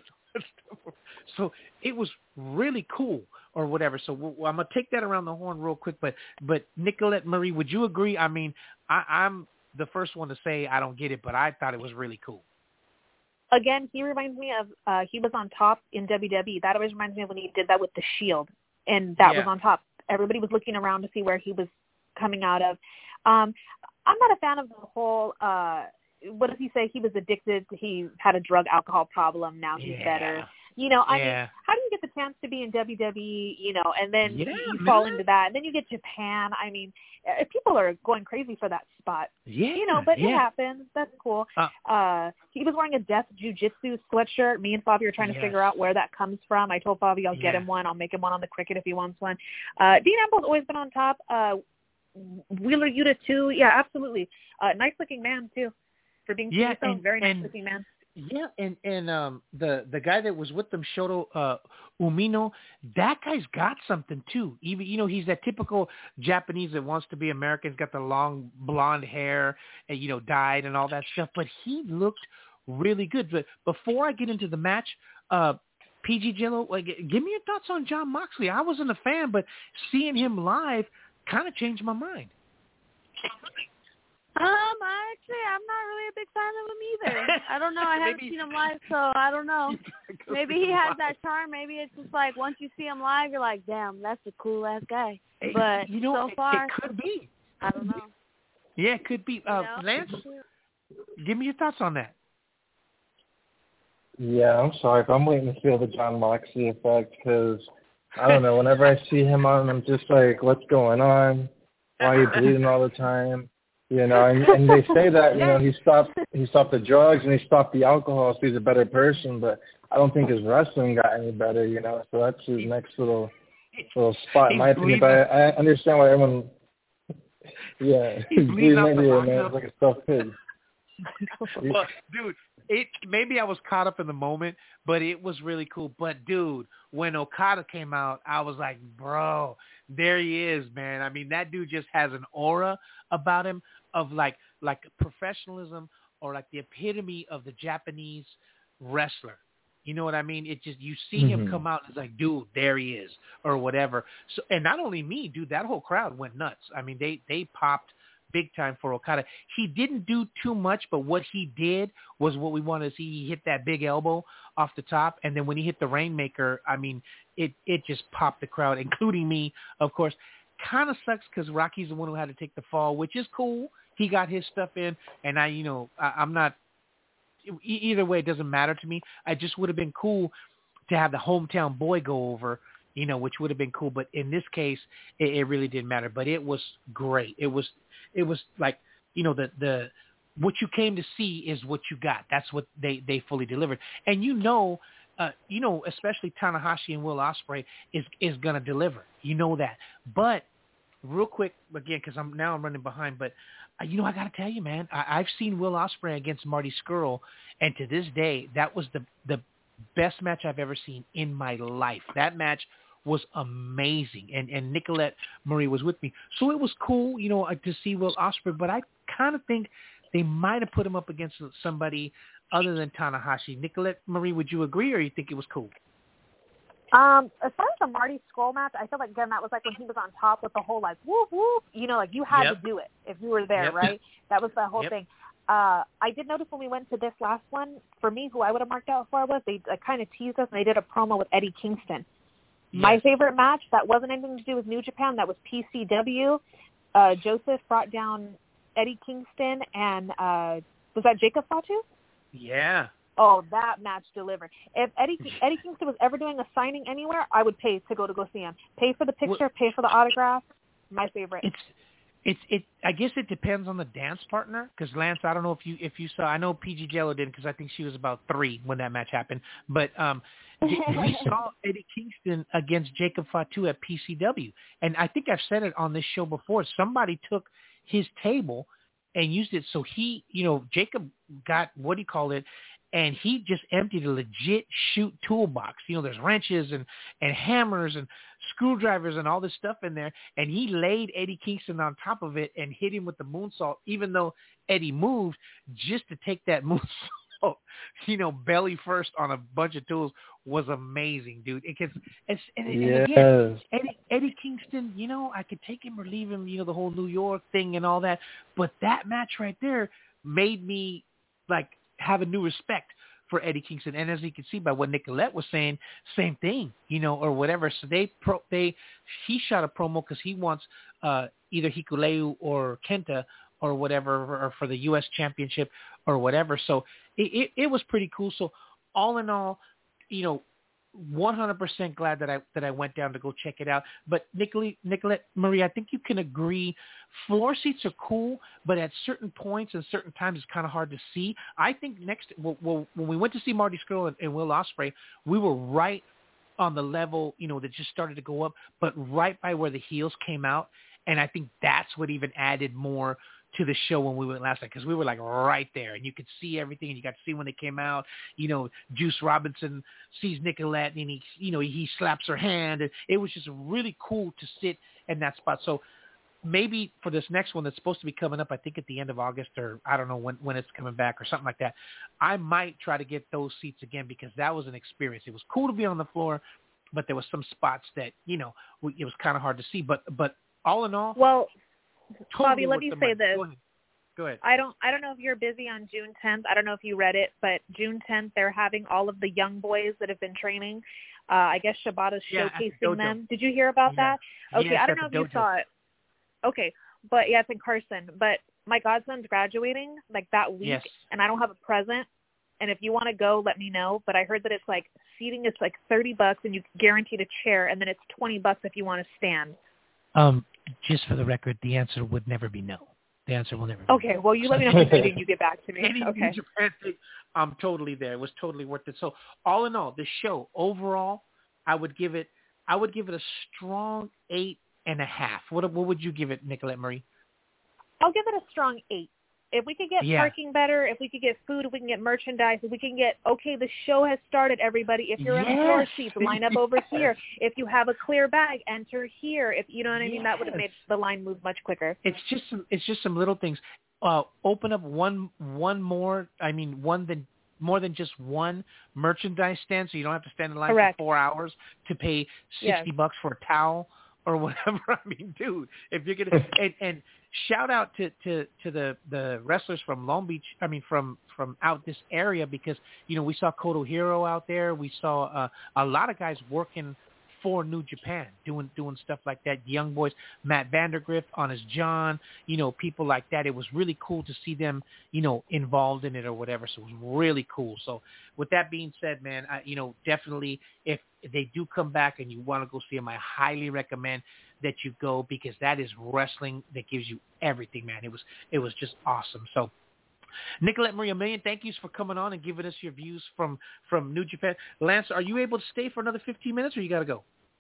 So it was really cool or whatever. So I'm going to take that around the horn real quick. But Nicolette Marie, would you agree? I mean, I'm the first one to say I don't get it, but I thought it was really cool. Again, he reminds me of he was on top in WWE. That always reminds me of when he did that with the Shield, and that was on top. Everybody was looking around to see where he was coming out of. I'm not a fan of the whole what does he say? He was addicted. He had a drug alcohol problem. Now he's better. I mean, how do you get the chance to be in WWE, and then you fall into that, and then you get Japan. I mean, people are going crazy for that spot. But it happens. That's cool. He was wearing a Death Jiu-Jitsu sweatshirt. Me and Fabi are trying to figure out where that comes from. I told Fabi I'll get him one. I'll make him one on the cricket if he wants one. Dean Amble's always been on top. Wheeler Yuta too. Yeah, absolutely. Nice looking man too. For being very nice looking man. Yeah, and the guy that was with them, Shota Umino, that guy's got something too. Even he's that typical Japanese that wants to be American. He's got the long blonde hair and dyed and all that stuff. But he looked really good. But before I get into the match, PG Jello, give me your thoughts on Jon Moxley. I wasn't a fan, but seeing him live kind of changed my mind. Actually, I'm not really a big fan of him either. I don't know. I haven't seen him live, so I don't know. Maybe he has that charm. Maybe it's just like once you see him live, you're like, damn, that's a cool ass guy. But so far, it could be. I don't know. Yeah, it could be. Lance, give me your thoughts on that. Yeah, I'm sorry, but I'm waiting to feel the Jon Moxley effect because I don't know. Whenever I see him on, I'm just like, what's going on? Why are you bleeding all the time? And they say that, he stopped the drugs and he stopped the alcohol, so he's a better person, but I don't think his wrestling got any better, so that's his next little spot, in my opinion. But I understand why everyone, he's bleeding everywhere, man. It's like a stuffed pig. Well, dude, maybe I was caught up in the moment, but it was really cool. But, dude, when Okada came out, I was like, bro, there he is, man. I mean, that dude just has an aura about him of like professionalism or like the epitome of the Japanese wrestler. You know what I mean? It just, you see him come out and it's like, dude, there he is, or whatever. So, and not only me, dude, that whole crowd went nuts. I mean, they popped big time for Okada. He didn't do too much, but what he did was what we wanted to see. He hit that big elbow off the top, and then when he hit the Rainmaker, I mean, it just popped the crowd, including me, of course. Kind of sucks because Rocky's the one who had to take the fall, which is cool. He got his stuff in, and I'm not. Either way, it doesn't matter to me. I just would have been cool to have the hometown boy go over, which would have been cool. But in this case, it really didn't matter. But it was great. It was like, the what you came to see is what you got. That's what they fully delivered. And especially Tanahashi and Will Ospreay is gonna deliver. You know that. But real quick again, because I'm running behind, but. I got to tell you, man, I've seen Will Ospreay against Marty Scurll, and to this day, that was the best match I've ever seen in my life. That match was amazing, and Nicolette Marie was with me. So it was cool, to see Will Ospreay, but I kind of think they might have put him up against somebody other than Tanahashi. Nicolette Marie, would you agree, or you think it was cool? As far as the Marty Scurll match, I feel like, again, that was like when he was on top with the whole, like, whoop, whoop, like you had to do it if you were there, right? That was the whole thing. I did notice when we went to this last one, for me, who I would have marked out for was, they kind of teased us, and they did a promo with Eddie Kingston. My favorite match, that wasn't anything to do with New Japan, that was PCW. Joseph brought down Eddie Kingston, and was that Jacob Fatu? Yeah. Oh, that match delivered. If Eddie Kingston was ever doing a signing anywhere, I would pay to go see him. Pay for the picture, pay for the autograph. My favorite. I guess it depends on the dance partner, because Lance, I don't know if you saw. I know PG Jello did, because I think she was about 3 when that match happened. But we saw Eddie Kingston against Jacob Fatu at PCW, and I think I've said it on this show before. Somebody took his table and used it, so he, Jacob got, what do you call it? And he just emptied a legit shoot toolbox. There's wrenches and hammers and screwdrivers and all this stuff in there. And he laid Eddie Kingston on top of it and hit him with the moonsault, even though Eddie moved, just to take that moonsault, belly first on a bunch of tools, was amazing, dude. Again, Eddie Kingston, I could take him or leave him, the whole New York thing and all that. But that match right there made me, like, have a new respect for Eddie Kingston. And as you can see by what Nicolette was saying, same thing, or whatever. So he shot a promo because he wants either Hikuleu or Kenta or whatever, or for the U.S. Championship or whatever. So it was pretty cool. So all in all, 100% glad that I went down to go check it out. But Nicolette Marie, I think you can agree, floor seats are cool, but at certain points and certain times it's kind of hard to see. I think when we went to see Marty Scurll and Will Ospreay, we were right on the level, that just started to go up, but right by where the heels came out. And I think that's what even added more to the show when we went last night, because we were like right there and you could see everything, and you got to see when they came out. Juice Robinson sees Nicolette and he slaps her hand, and it was just really cool to sit in that spot. So maybe for this next one that's supposed to be coming up, I think at the end of August, or I don't know when it's coming back or something like that, I might try to get those seats again, because that was an experience. It was cool to be on the floor, but there was some spots that, it was kind of hard to see, but all in all, well, totally Bobby, let me say this. Go ahead. I don't know if you're busy on June 10th. I don't know if you read it, but June 10th they're having all of the young boys that have been training. I guess Shibata's showcasing them. Did you hear about that? Okay, yes, I don't know if you saw it. Okay, but it's in Carson. But my godson's graduating like that week, and I don't have a present. And if you want to go, let me know. But I heard that it's like seating is like $30, and you guaranteed a chair, and then it's $20 if you want to stand. Just for the record, the answer would never be no. The answer will never be okay, well, you let me know if you get back to me. Okay. I'm totally there. It was totally worth it. So all in all, the show overall, I would give it a strong 8.5. What would you give it, Nicolette Marie? I'll give it a strong 8. If we could get parking better, if we could get food, if we can get merchandise, if we can get, the show has started, everybody. If you're in the floor seats, line up over here. If you have a clear bag, enter here. If you know what I mean, that would have made the line move much quicker. It's just some little things. Open up one more. I mean, one more than just one merchandise stand, so you don't have to stand in line Correct. for 4 hours to pay $60 for a towel or whatever. I mean, dude, if you're gonna and shout out to the wrestlers from Long Beach. I mean, from out this area, because we saw Koto Hiro out there. We saw a lot of guys working for New Japan, doing stuff like that. Young boys, Matt Vandergrift, Honest John, people like that. It was really cool to see them, involved in it or whatever. So it was really cool. So with that being said, man, definitely if they do come back and you want to go see them, I highly recommend that you go, because that is wrestling that gives you everything, man. It was just awesome. So Nicolette Marie, a million thank yous for coming on and giving us your views from New Japan. Lance, are you able to stay for another 15 minutes or you got to go?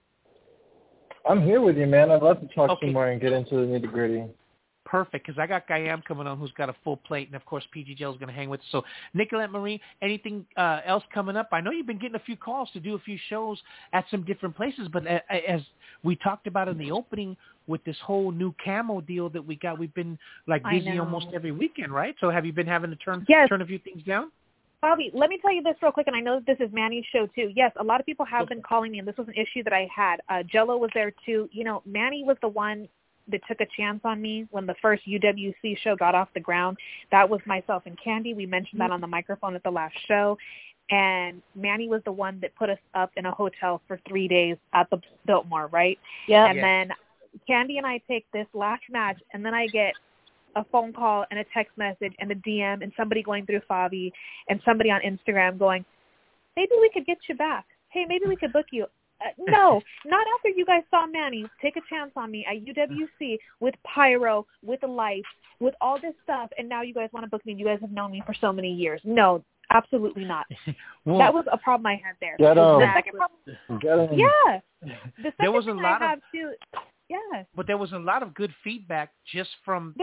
I'm here with you, man. I'd love to talk some more and get into the nitty-gritty. Perfect, because I got Gayam coming on who's got a full plate, and, of course, PG Gel is going to hang with us. So, Nicolette Marie, anything else coming up? I know you've been getting a few calls to do a few shows at some different places, but as we talked about in the opening with this whole new camo deal that we got, we've been, busy almost every weekend, right? So have you been having to turn a few things down? Bobby, let me tell you this real quick, and I know that this is Manny's show too. Yes, a lot of people have been calling me, and this was an issue that I had. Jello was there too. Manny was the one that took a chance on me when the first UWC show got off the ground. That was myself and Candy. We mentioned that on the microphone at the last show. And Manny was the one that put us up in a hotel for 3 days at the Biltmore, right? Yeah. And then Candy and I take this last match, and then I get a phone call and a text message and a DM and somebody going through Favi and somebody on Instagram going, maybe we could get you back. Hey, maybe we could book you. No, not after you guys saw Manny take a chance on me at UWC with Pyro, with Life, with all this stuff, and now you guys want to book me. You guys have known me for so many years. No, absolutely not. Well, that was a problem I had there. The second problem, yeah. The second there was thing a lot I have too. Yeah. But there was a lot of good feedback just from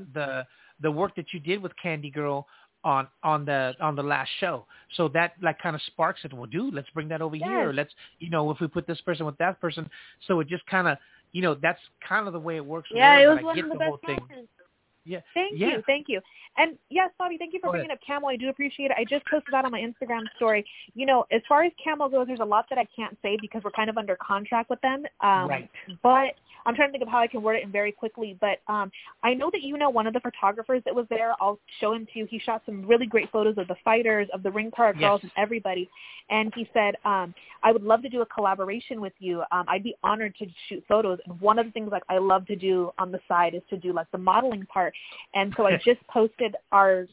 the work that you did with Candy Girl on the last show. So that kind of sparks it. Well, dude, let's bring that over here. Let's if we put this person with that person. So it just kind of that's kind of the way it works. Yeah, it was I one get of the whole best thing. matches. Yeah. Thank you. And yes, Bobby, thank you for bringing up camo. I do appreciate it. I just posted that on my Instagram story. As far as camo goes, there's a lot that I can't say because we're kind of under contract with them. Right. But I'm trying to think of how I can word it in very quickly. But I know that one of the photographers that was there. I'll show him to you. He shot some really great photos of the fighters, of the ring card girls, and everybody. And he said, I would love to do a collaboration with you. I'd be honored to shoot photos. And one of the things I love to do on the side is to do the modeling part. And so I just posted our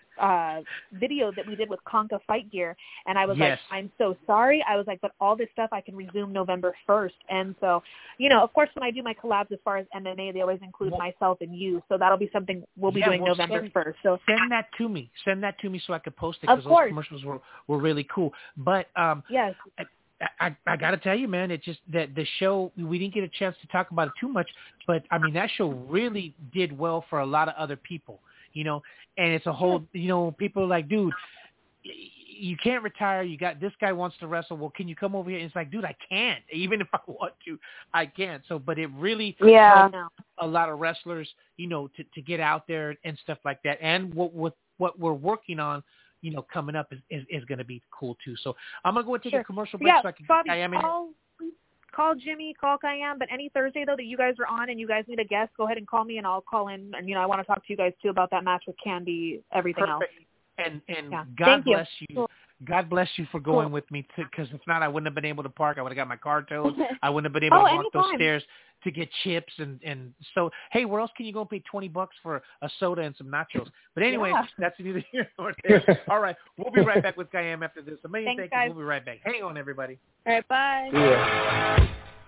video that we did with Conca Fight Gear, and I was like, I'm so sorry. I was like, but all this stuff I can resume November 1st. And so, of course, when I do my collabs as far as MMA, they always include myself and you. So that'll be something we'll be doing November 1st. So send that to me. Send that to me so I could post it, because those commercials were really cool. But yes. I got to tell you, man, it's just that the show, we didn't get a chance to talk about it too much, but I mean, that show really did well for a lot of other people, and it's a whole, people are like, dude, you can't retire. You got, this guy wants to wrestle. Well, can you come over here? And it's like, dude, I can't. Even if I want to, I can't. So, but it really helped a lot of wrestlers, to get out there and stuff like that. And what we're working on, coming up is going to be cool too. So I'm going to go and take a commercial break so I can Bobby, get Kayam in. Call Jimmy, call Kayam, but any Thursday, though, that you guys are on and you guys need a guest, go ahead and call me and I'll call in. And, I want to talk to you guys, too, about that match with Candy, everything else. And God bless you. God bless you for going with me, because if not, I wouldn't have been able to park. I would have got my car towed. I wouldn't have been able to walk those stairs to get chips. And so, hey, where else can you go and pay $20 for a soda and some nachos? But anyway, that's neither here nor there. All right, we'll be right back with Kayam after this. A million thanks, guys. We'll be right back. Hang on, everybody. All right, bye. Yeah.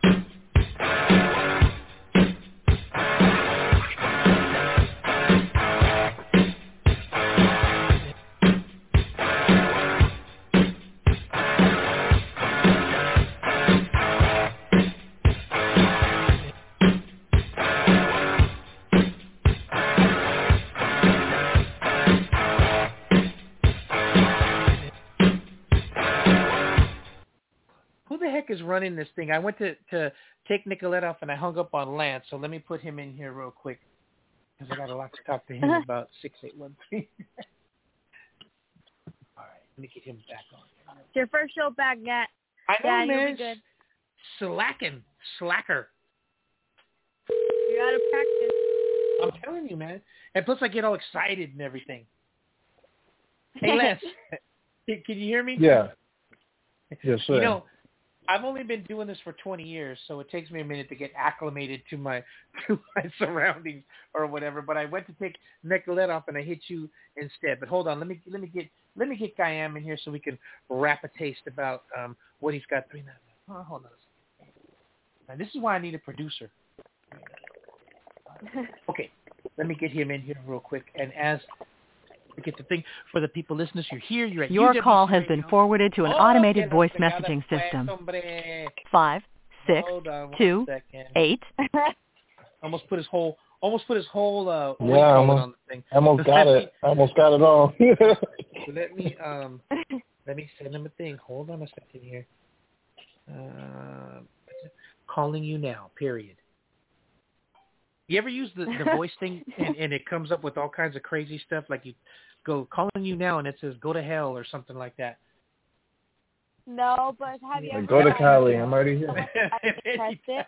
Is running this thing. I went to take Nicolette off and I hung up on Lance, so let me put him in here real quick because I got a lot to talk to him about. 6813. All right. Let me get him back on. It's your first show back, Nat. I know, yeah, man. You'll be good. Slacker. You're out of practice. I'm telling you, man. And plus, I get all excited and everything. Hey, Lance, can you hear me? Yeah. Yes, sir. You know, I've only been doing this for 20 years, so it takes me a minute to get acclimated to my surroundings or whatever. But I went to take Nicolette off, and I hit you instead. But hold on, let me get Kayam in here so we can wrap a taste about what he's got. Hold on a second. Now, this is why I need a producer. Okay, let me get him in here real quick. And as we get the thing for the people listeners, you're at Your UWC call has Radio. been forwarded to an automated voice messaging system. 5, 6, 2, 8. Almost put his whole almost on the thing. I almost got it. I almost got it all. Let me send him a thing. Hold on a second here. Calling you now, period. You ever use the voice thing and it comes up with all kinds of crazy stuff? Like you go, calling you now, and it says go to hell or something like that. No, but have you ever... Go to Cali. I'm already here. Pressed it?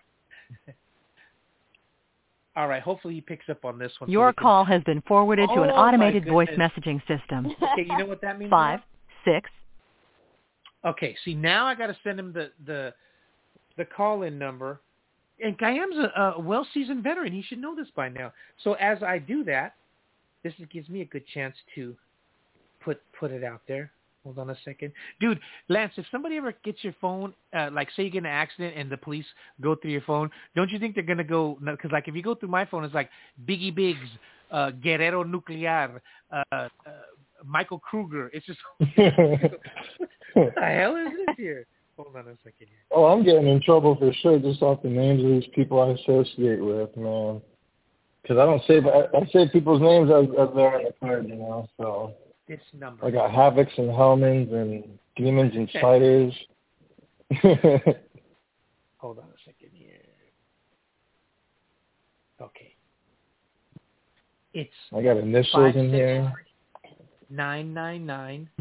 All right. Hopefully he picks up on this one. Your call has been forwarded to an automated voice messaging system. Okay, you know what that means? 5, 6. Okay, see, now I got to send him the call-in number. And Kayam's a well-seasoned veteran. He should know this by now. So as I do that, this gives me a good chance to put it out there. Hold on a second. Dude, Lance, if somebody ever gets your phone, like say you get in an accident and the police go through your phone, don't you think they're going to go, because like if you go through my phone, it's like Biggie Biggs, Guerrero Nuclear, Michael Kruger. It's just, what the hell is this here? Hold on a second here. Oh, I'm getting in trouble for sure just off the names of these people I associate with, man. Because I say people's names as they're on the card, you know, so. This number. I got Havocs and Hellmans and Demons and Spiders. Hold on a second here. Okay. I got initials in here. 999-3016.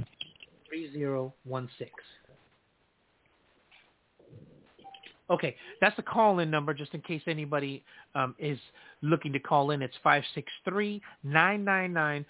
Okay, that's the call-in number just in case anybody is looking to call in. It's 563-999-3016.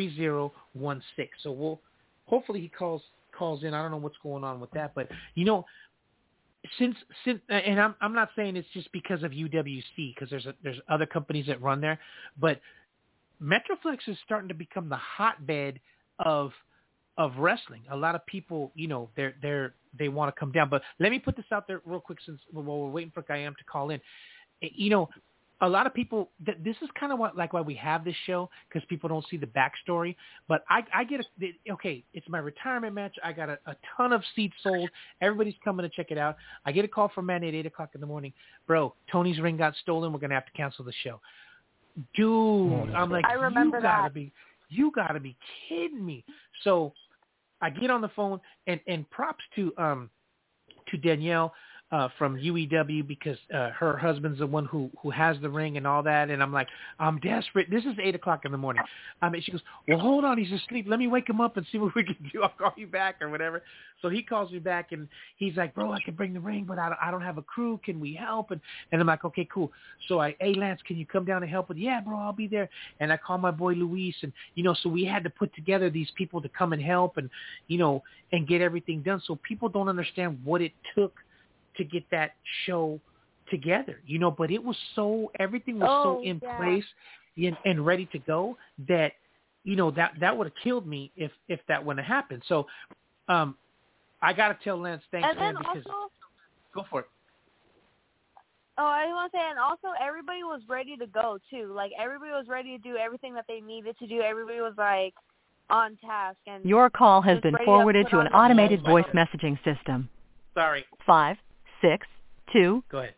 So hopefully he calls in. I don't know what's going on with that, but you know, since and I'm not saying it's just because of UWC, because there's other companies that run there, but Metroflex is starting to become the hotbed of wrestling. A lot of people, you know, they want to come down. But let me put this out there real quick since while we're waiting for Kayam to call in. You know, a lot of people, this is kind of why we have this show, because people don't see the backstory. But I get it's my retirement match. I got a ton of seats sold. Everybody's coming to check it out. I get a call from Manny at 8 o'clock in the morning. Bro, Tony's ring got stolen. We're going to have to cancel the show. Dude, I'm like, I remember you gotta be kidding me. So I get on the phone and props to Danielle from UEW, because her husband's the one who has the ring and all that. And I'm like, I'm desperate. This is 8 o'clock in the morning. She goes, well, hold on. He's asleep. Let me wake him up and see what we can do. I'll call you back or whatever. So he calls me back and he's like, bro, I can bring the ring, but I don't have a crew. Can we help? And I'm like, okay, cool. So hey, Lance, can you come down and help? Yeah, bro, I'll be there. And I call my boy Luis, and, you know, so we had to put together these people to come and help and, you know, and get everything done. So people don't understand what it took to get that show together, you know, but everything was so in place and ready to go that, you know, that would have killed me if that wouldn't have happened. So, I got to tell Lance thanks, man, because go for it. Oh, I want to say, and also everybody was ready to go too. Like everybody was ready to do everything that they needed to do. Everybody was like on task. And your call has been forwarded to an automated voice messaging system. Sorry. 5, 6, 2. Go ahead.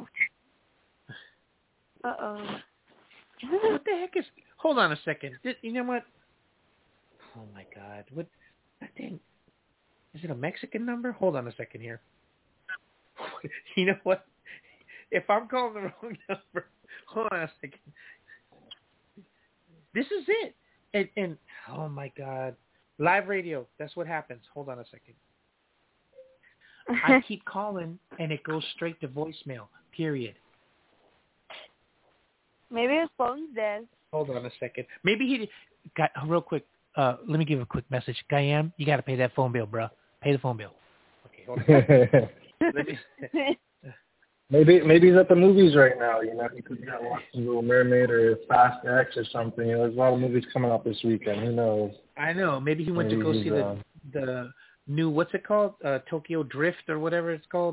Uh-oh. What the heck is... Hold on a second. You know what? Oh, my God. What? That thing... Is it a Mexican number? Hold on a second here. You know what? If I'm calling the wrong number... Hold on a second. This is it. And oh, my God. Live radio. That's what happens. Hold on a second. I keep calling, and it goes straight to voicemail, period. Maybe his phone's dead. Hold on a second. Maybe he got real quick. Let me give a quick message. Gayam, you got to pay that phone bill, bro. Pay the phone bill. Okay, hold on. Maybe he's at the movies right now. You know, he could be watching Little Mermaid or Fast X or something. You know, there's a lot of movies coming out this weekend. Who knows? I know. Maybe he went to go see the new, what's it called? Tokyo Drift or whatever it's called.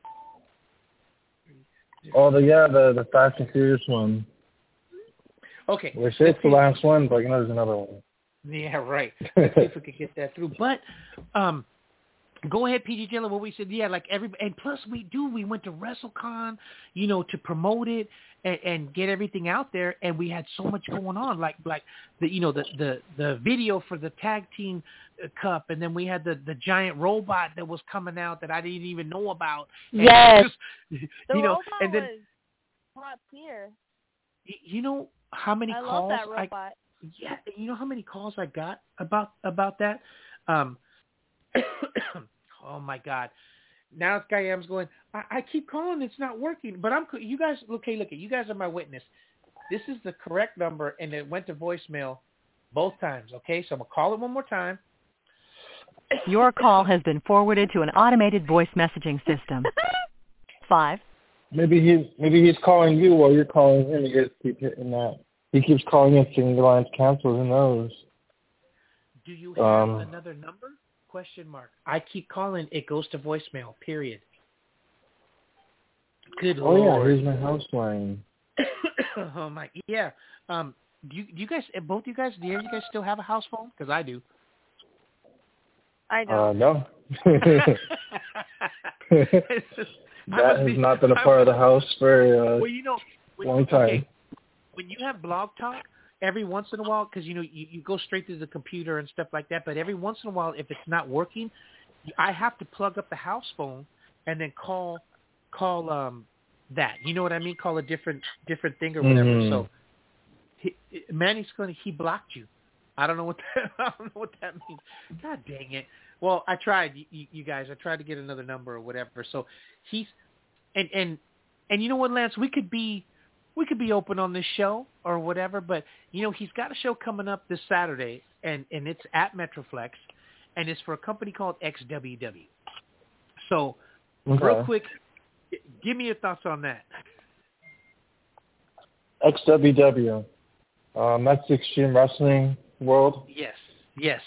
Oh, the Fast and Furious one. Okay. We say it's the last one, but you know there's another one. Yeah, right. Let's see if we could get that through. But go ahead, PG Jilla, what we said, yeah, like and plus we went to WrestleCon, you know, to promote it and get everything out there, and we had so much going on, like the, you know, the video for the tag team cup, and then we had the giant robot that was coming out that I didn't even know about. Yes. Just, the you know, robot and then, was top tier. You know how many calls love that robot. You know how many calls I got about that? Oh my God! Now it's Gayam's going. I keep calling, it's not working. But you guys. Okay, look, you guys are my witness. This is the correct number, and it went to voicemail both times. Okay, so I'm gonna call it one more time. Your call has been forwarded to an automated voice messaging system. 5. Maybe he's calling you while you're calling him. You guys keep hitting that. He keeps calling in, saying the line's canceled. Who knows? Do you have another number? Question mark. I keep calling. It goes to voicemail. Period. Good Lord. Oh yeah, here's my house line. Oh my. Yeah. Do you guys? Both you guys? Do you guys still have a house phone? Because I do. I don't. No. That has not been a part of the house for well, you know, a long time. Okay, when you have Blog Talk, every once in a while, because, you know, you go straight through the computer and stuff like that, but every once in a while, if it's not working, I have to plug up the house phone and then call that. You know what I mean? Call a different thing or whatever. Mm-hmm. So Manny's he blocked you. I don't know what that means. God dang it. Well, I tried, you guys. I tried to get another number or whatever. So he's and you know what, Lance? We could be open on this show or whatever, but you know he's got a show coming up this Saturday, and it's at Metroflex, and it's for a company called XWW. So real quick, give me your thoughts on that. XWW, that's the Extreme Wrestling World. Yes.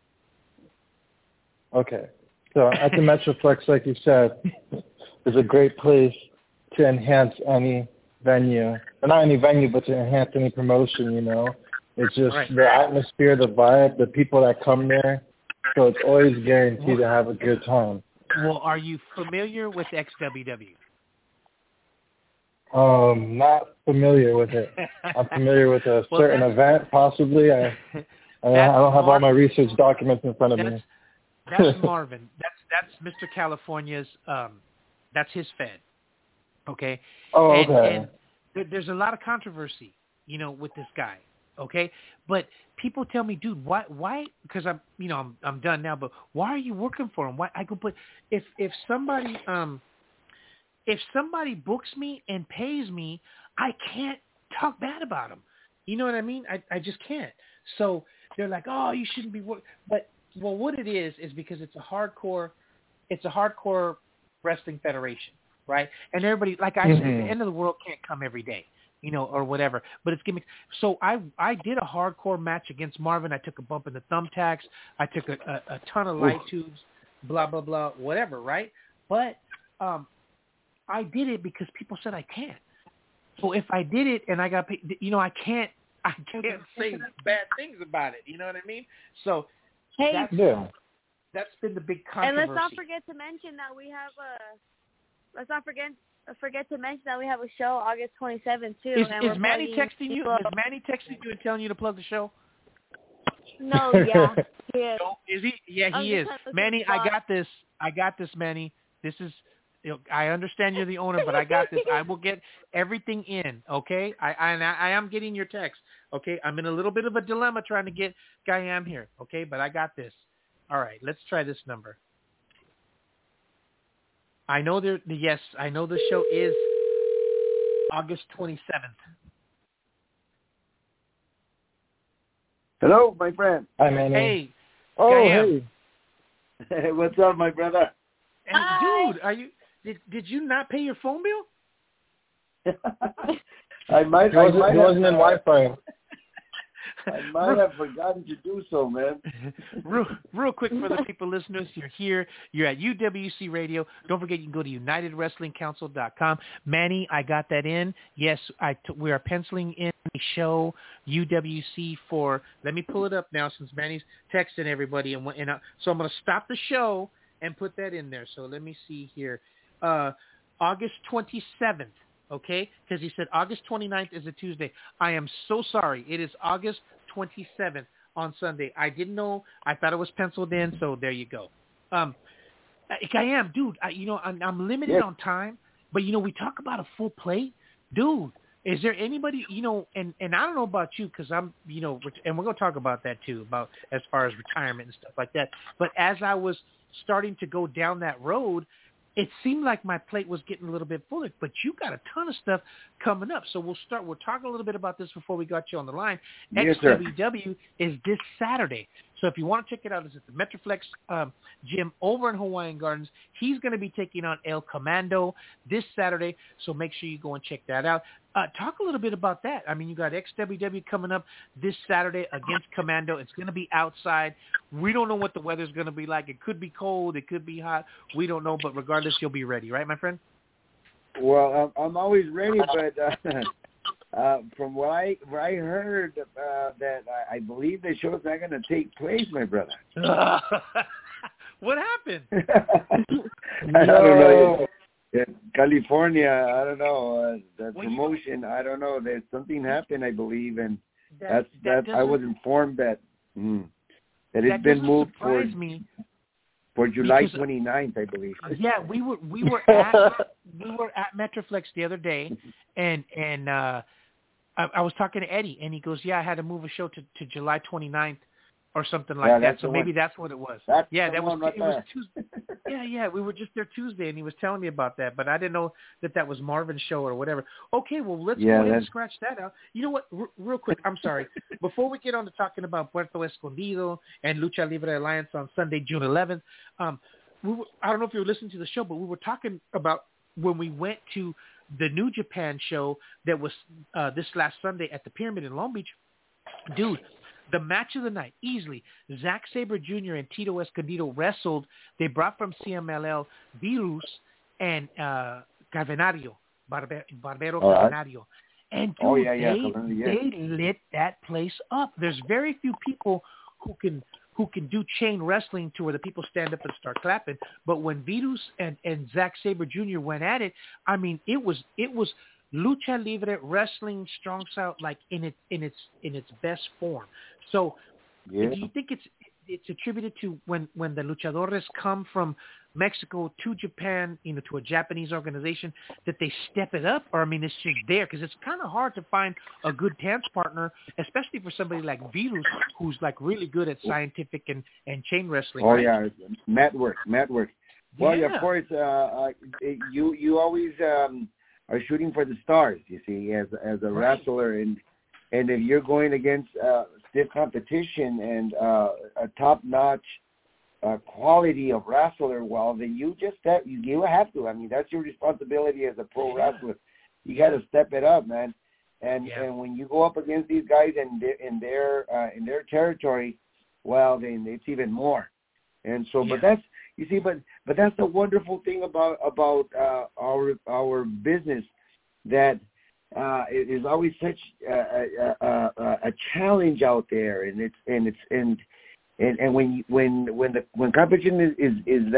Okay. So at the Metroplex, like you said, is a great place to enhance any venue. Or not any venue, but to enhance any promotion, you know. It's just the atmosphere, the vibe, the people that come there. So it's always guaranteed to have a good time. Well, are you familiar with XWW? Not familiar with it. I'm familiar with a certain event, possibly. I don't have all my research documents in front of me. That's Marvin. That's Mr. California's. That's his Fed. Okay. Oh, okay. And there's a lot of controversy, you know, with this guy. Okay, but people tell me, dude, why? Because I'm done now. But why are you working for him? Why? I go, but if somebody books me and pays me, I can't talk bad about him. You know what I mean? I just can't. So they're like, oh, you shouldn't be working. But well, what it is because it's a hardcore wrestling federation, right? And everybody, like I said, the end of the world can't come every day, you know, or whatever. But it's gimmicks. So I did a hardcore match against Marvin. I took a bump in the thumbtacks. I took a ton of light tubes, blah blah blah, whatever, right? But I did it because people said I can't. So if I did it and I got paid, you know, I can't say bad things about it. You know what I mean? So that's been the big controversy. And let's not forget to mention that we have a show August 27th too. Is Manny texting you? Is Manny texting you and telling you to plug the show? No, yeah. He is. Is he? Yeah, he is. Manny, I got this, Manny. This is I understand you're the owner, but I got this. I will get everything in, okay? I am getting your text, okay? I'm in a little bit of a dilemma trying to get Gayam here, okay? But I got this. All right, let's try this number. I know the show is August 27th. Hello, my friend. Hi, Manny. Hey. Oh, Gayam. Hey, what's up, my brother? Hey, dude, did you not pay your phone bill? I might. He wasn't in Wi-Fi. I might have forgotten to do so, man. Real quick for the people listeners, you're here. You're at UWC Radio. Don't forget you can go to UnitedWrestlingCouncil.com. Manny, I got that in. Yes, we are penciling in a show UWC for. Let me pull it up now since Manny's texting everybody, so I'm going to stop the show and put that in there. So let me see here. August 27th. Okay, because he said August 29th is a Tuesday. I am so sorry. It is August 27th on Sunday. I didn't know. I thought it was penciled in, so there you go. I am, dude. I'm limited on time, but, we talk about a full plate. Dude, is there anybody, and I don't know about you because I'm, and we're going to talk about that too, about as far as retirement and stuff like that. But as I was starting to go down that road, it seemed like my plate was getting a little bit fuller, but you got a ton of stuff coming up. So we'll talk a little bit about this before we got you on the line. Yes, XWW is this Saturday. So if you want to check it out, it's at the Metroflex gym over in Hawaiian Gardens. He's going to be taking on El Commando this Saturday, so make sure you go and check that out. Talk a little bit about that. I mean, you got XWW coming up this Saturday against Commando. It's going to be outside. We don't know what the weather's going to be like. It could be cold. It could be hot. We don't know, but regardless, you'll be ready. Right, my friend? Well, I'm always ready, but from what I heard, that I believe the show's not going to take place, my brother. What happened? I don't know. California, I don't know. The promotion, I don't know. There's something happened, I believe, and that I was informed that it's been moved for July 29th, I believe. Yeah, we were at Metroflex the other day, and I was talking to Eddie, and he goes, "Yeah, I had to move a show to July 29th." Or something like that. So maybe that's what it was. It was Tuesday. Yeah. We were just there Tuesday, and he was telling me about that, but I didn't know that was Marvin's show or whatever. Okay, well, let's go ahead and scratch that out. You know what? Real quick, I'm sorry. Before we get on to talking about Puerto Escondido and Lucha Libre Alliance on Sunday, June 11th, I don't know if you were listening to the show, but we were talking about when we went to the New Japan show that was this last Sunday at the Pyramid in Long Beach. Dude, the match of the night, easily, Zack Sabre Jr. and Tito Escondido wrestled. They brought from CMLL Virus and Cavernario, Barbero Cavernario. And dude, they lit that place up. There's very few people who can do chain wrestling to where the people stand up and start clapping. But when Virus and Zack Sabre Jr. went at it, I mean, it was Lucha Libre wrestling strong style, like in its best form. So, do you think it's attributed to when the luchadores come from Mexico to Japan, to a Japanese organization, that they step it up? Or, I mean, it's just there because it's kind of hard to find a good dance partner, especially for somebody like Virus, who's like really good at scientific and chain wrestling. Oh, right? yeah, mat work. Well, yeah, of course, you always are shooting for the stars, you see, as a wrestler, and if you're going against stiff competition and a top-notch quality of wrestler, well, then you have to. I mean, that's your responsibility as a pro wrestler. You got to step it up, man. And when you go up against these guys in their territory, well, then it's even more. And so, but that's, you see, but that's the wonderful thing about our business, that it is always such a challenge out there, and when competition is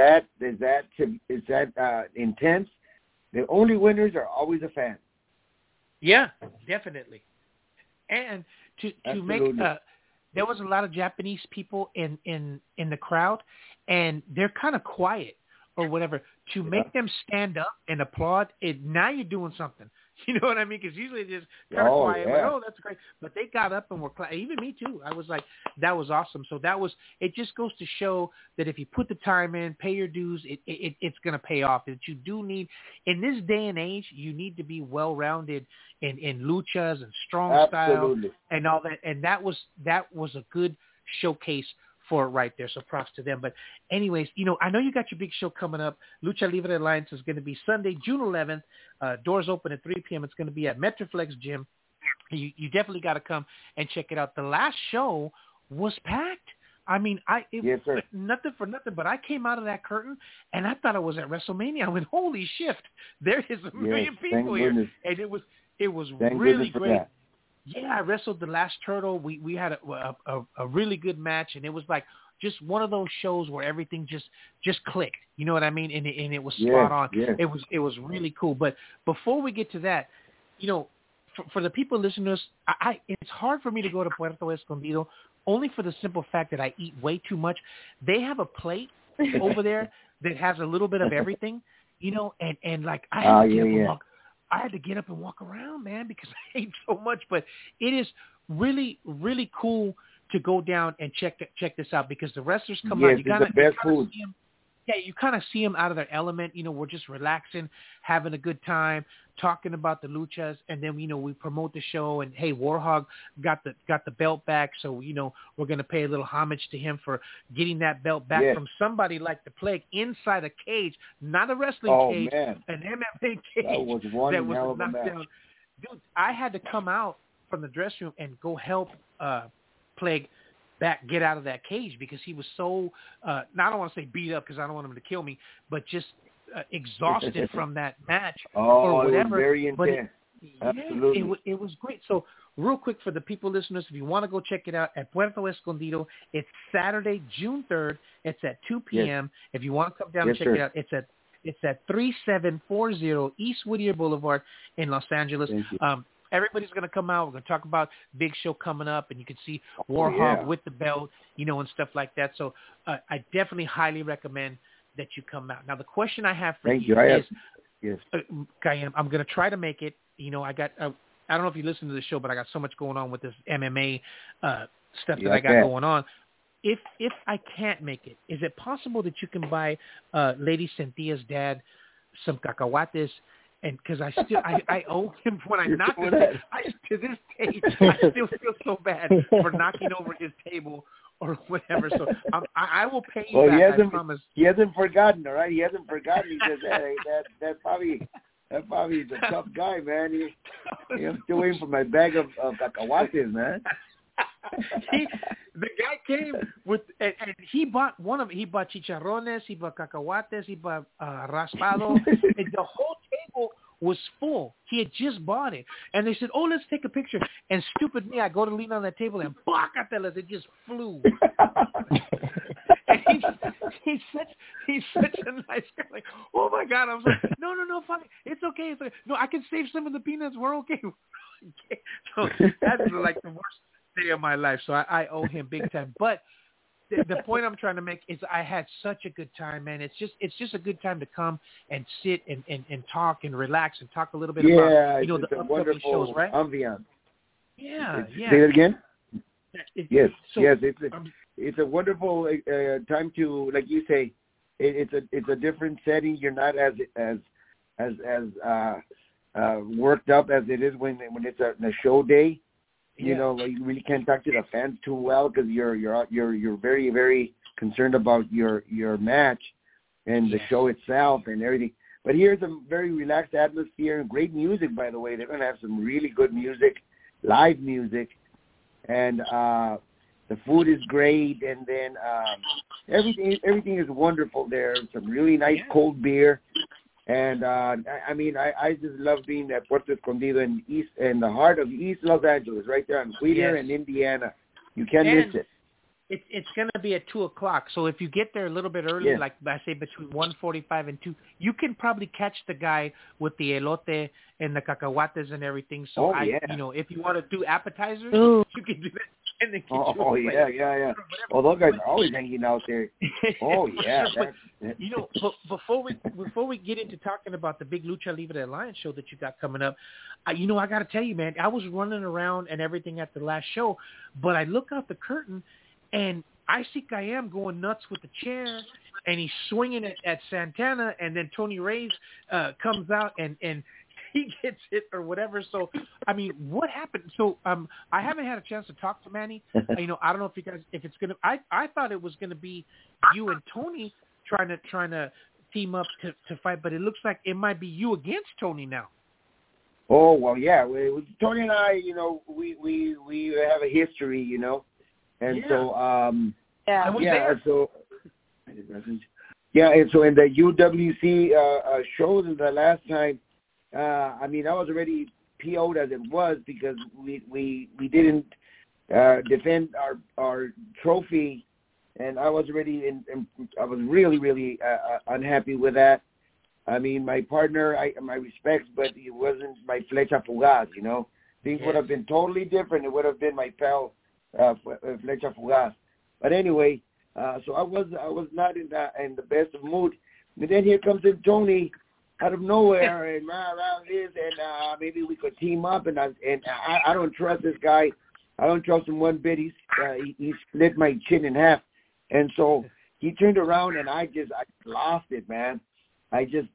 that intense, the only winners are always a fan. Yeah, definitely. And to make there was a lot of Japanese people in the crowd, and they're kind of quiet or whatever, to make them stand up and applaud, now you're doing something. You know what I mean? Because usually they're just kind of quiet, like, oh, that's great. But they got up and were even me too. I was like, that was awesome. So it just goes to show that if you put the time in, pay your dues, it's going to pay off. That you do need, in this day and age, you need to be well-rounded in luchas and strong style and all that. And that was a good showcase for it right there. So props to them. But anyways, I know you got your big show coming up. Lucha Libre Alliance is going to be Sunday, June 11th. Doors open at 3 p.m. It's going to be at Metroflex Gym. You definitely got to come and check it out. The last show was packed. I mean, yes, sir. Nothing for nothing, but I came out of that curtain and I thought I was at WrestleMania. I went, holy shit, there is a million people here. And it was really great. That. Yeah, I wrestled the last Turtle. We had a really good match, and it was like just one of those shows where everything just clicked. You know what I mean? And it was spot on. Yes. It was really cool. But before we get to that, for the people listening to us, it's hard for me to go to Puerto Escondido only for the simple fact that I eat way too much. They have a plate over there that has a little bit of everything, and like I had to walk. I had to get up and walk around, man, because I ate so much. But it is really, really cool to go down and check this out because the wrestlers come out. You the best food. You kind of see them out of their element. We're just relaxing, having a good time, talking about the luchas, and then we promote the show. And hey, Warhog got the belt back, so we're gonna pay a little homage to him for getting that belt back from somebody like the Plague inside a cage, not a wrestling cage, man. an MMA cage that was one hell of a match. Down. Dude, I had to come out from the dressing room and go help Plague get out of that cage because he was so I don't want to say beat up because I don't want him to kill me, but just exhausted from that match or whatever. It was very intense. Absolutely. It was great. So real quick for the people listeners, if you want to go check it out at Puerto Escondido, it's Saturday, June 3rd. It's at 2 p.m. If you want to come down and check it out, it's at 3740 East Whittier Boulevard in Los Angeles. Everybody's going to come out. We're going to talk about big show coming up, and you can see Warhog with the belt, and stuff like that. So I definitely highly recommend that you come out. Now, the question I have for you is, Cayenne, I'm going to try to make it. I don't know if you listen to the show, but I got so much going on with this MMA stuff that I got going on. If I can't make it, is it possible that you can buy Lady Cynthia's dad some cacahuates? And because I owe him when I knocked him, to this day, I still feel so bad for knocking over his table or whatever. So I will pay you back, I promise. He hasn't forgotten, all right? He hasn't forgotten. He says, hey, that Bobby is a tough guy, man. I'm still waiting for my bag of cacahuates, man. The guy came with, and he bought one of them. He bought chicharrones, he bought cacahuates, he bought raspado, and the whole table was full. He had just bought it, and they said, "Oh, let's take a picture." And stupid me, I go to lean on that table, and ¡bacatelas! It just flew. And he's such a nice guy. Like, oh my God! I was like, no, fine, it's okay. No, I can save some of the peanuts. We're okay. So that's like the worst day of my life, so I owe him big time. But the point I'm trying to make is I had such a good time, man. It's just a good time to come and sit and talk and relax and talk a little bit about the upcoming shows, right? Ambiance. Yeah. Say that again. Yes. It's a wonderful time to, like you say, it's a different setting. You're not as worked up as it is when it's a show day. You really can't talk to the fans too well because you're very, very concerned about your match and the show itself and everything. But here's a very relaxed atmosphere and great music, by the way. They're going to have some really good music, live music, and the food is great. And then everything is wonderful there. Some really nice cold beer. And I just love being at Puerto Escondido in the heart of East Los Angeles, right there on Whittier and Indiana. You can't miss it. It's going to be at 2:00. So if you get there a little bit early, like I say between 1:45 and 2, you can probably catch the guy with the elote and the cacahuates and everything. So if you want to do appetizers, you can do that. and then get Oh, yeah. Well, those guys are always hanging out there. Oh, yeah. But, you know, before we get into talking about the big Lucha Libre Alliance show that you got coming up, you know, I got to tell you, man, I was running around and everything at the last show, but I look out the curtain and I see Kayam going nuts with the chair, and he's swinging it at Santana, and then Tony Reyes comes out and he gets it or whatever. So, I mean, what happened? So, I haven't had a chance to talk to Manny. You know, I don't know if you guys, if it's gonna. I thought it was gonna be you and Tony trying to team up to fight, but it looks like it might be you against Tony now. Oh well, yeah. Tony and I, you know, we have a history, you know, and so and so in the UWC shows the last time. I mean, I was already PO'd as it was because we didn't defend our trophy, and I was already I was really unhappy with that. I mean, my partner, my respects, but it wasn't my Flecha Fugaz. You know, things would have been totally different. It would have been my pal Flecha Fugaz. But anyway, so I was not in the best of mood. And then here comes in Tony out of nowhere and around this, and maybe we could team up. And I don't trust this guy. I don't trust him one bit. He split my chin in half, and so he turned around, and I lost it, man. I just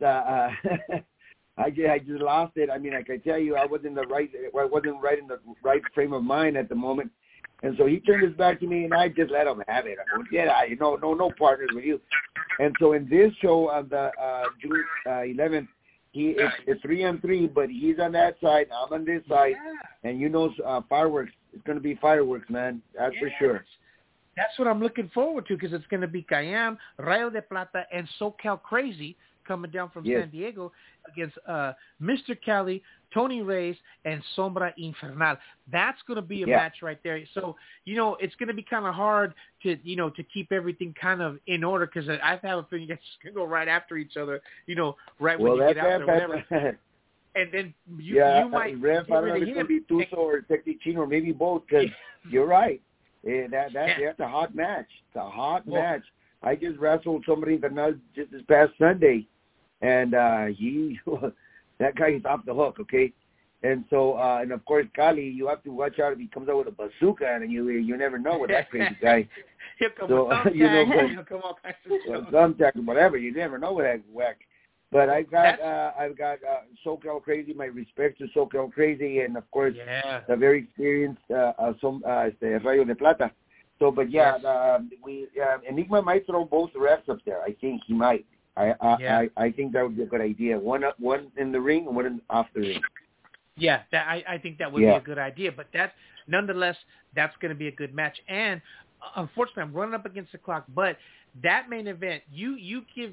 lost it. I mean, I can tell you, I wasn't right in the right frame of mind at the moment. And so he turned his back to me, and I just let him have it. I went, no partners with you. And so in this show on the June 11th, it's 3-on-3, but he's on that side, I'm on this side, and you know, fireworks. It's going to be fireworks, man. That's for sure. That's what I'm looking forward to, because it's going to be Kayam, Rayo de Plata, and SoCal Crazy coming down from San Diego against Mr. Cali, Tony Reyes, and Sombra Infernal. That's going to be a match right there. So, you know, it's going to be kind of hard to keep everything kind of in order, because I have a feeling you guys can go right after each other, you know, right when you get out there, whatever. And then you might I don't know if it's going to be Tuso or Tecnichino or maybe both, because you're right. That's a hot match. It's a hot match. I just wrestled somebody just this past Sunday, and that guy is off the hook, okay? And so, and of course, Cali, you have to watch out if he comes out with a bazooka, and you never know with that crazy guy. He'll come with thumbtack or whatever. You never know with that whack. But I've got SoCal Crazy. My respect to SoCal Crazy, and of course, the very experienced Rayo de Plata. So, but Enigma might throw both refs up there. I think he might. I think that would be a good idea. One in the ring and one off the ring. Yeah, I think that would be a good idea. But nonetheless, that's going to be a good match. And unfortunately, I'm running up against the clock. But that main event, you give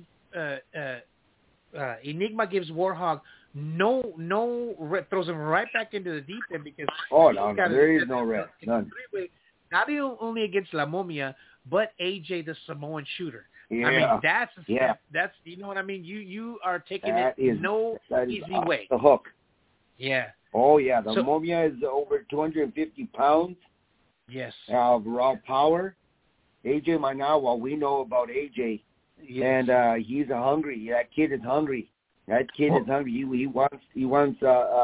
Enigma gives Warhog throws him right back into the deep end, because there is no rest, none. Not only against La Momia, but AJ the Samoan Shooter. Yeah. I mean, that's a step. That's, you know what I mean? You are taking easy way. The hook. Yeah. Oh yeah, the Momia is over 250 pounds. Yes. Of raw power. AJ Manawa, we know about AJ. Yes. And he's hungry. That kid is hungry. He wants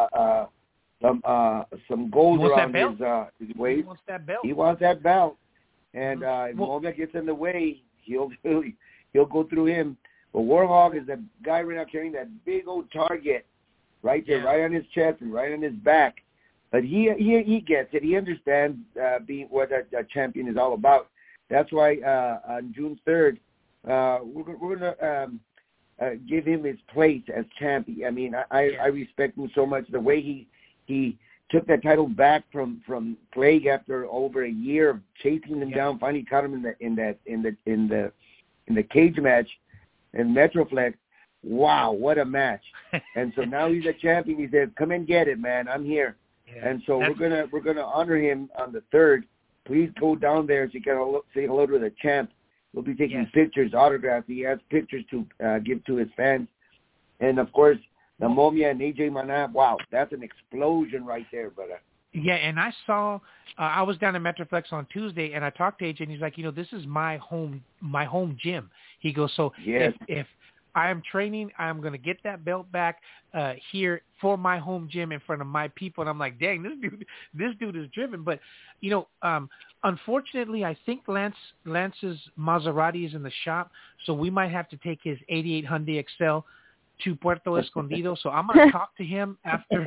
some gold around his waist. He wants that belt. He wants that belt. And if Momia gets in the way, he'll go through him. But Warhog is the guy right now carrying that big old target right there, right on his chest and right on his back. But he gets it. He understands being what a champion is all about. That's why on June 3rd, we're going to give him his place as champion. I mean, I respect him so much. The way he took that title back from Plague after over a year of chasing him down. Finally caught him in the cage match in Metroflex. Wow, what a match! And so now he's a champion. He says, "Come and get it, man. I'm here." Yeah, and so we're gonna honor him on the 3rd. Please go down there so you can say hello to the champ. We'll be taking pictures, autographs. He has pictures to give to his fans. And, of course, the Momia and AJ Mana, wow, that's an explosion right there, brother. Yeah, and I saw. I was down at Metroflex on Tuesday, and I talked to AJ, and he's like, this is my home gym. He goes, so if I am training, I'm going to get that belt back here for my home gym in front of my people. And I'm like, dang, this dude is driven. But, unfortunately, I think Lance's Maserati is in the shop, so we might have to take his 88 Hyundai Excel to Puerto Escondido. So I'm going to talk to him after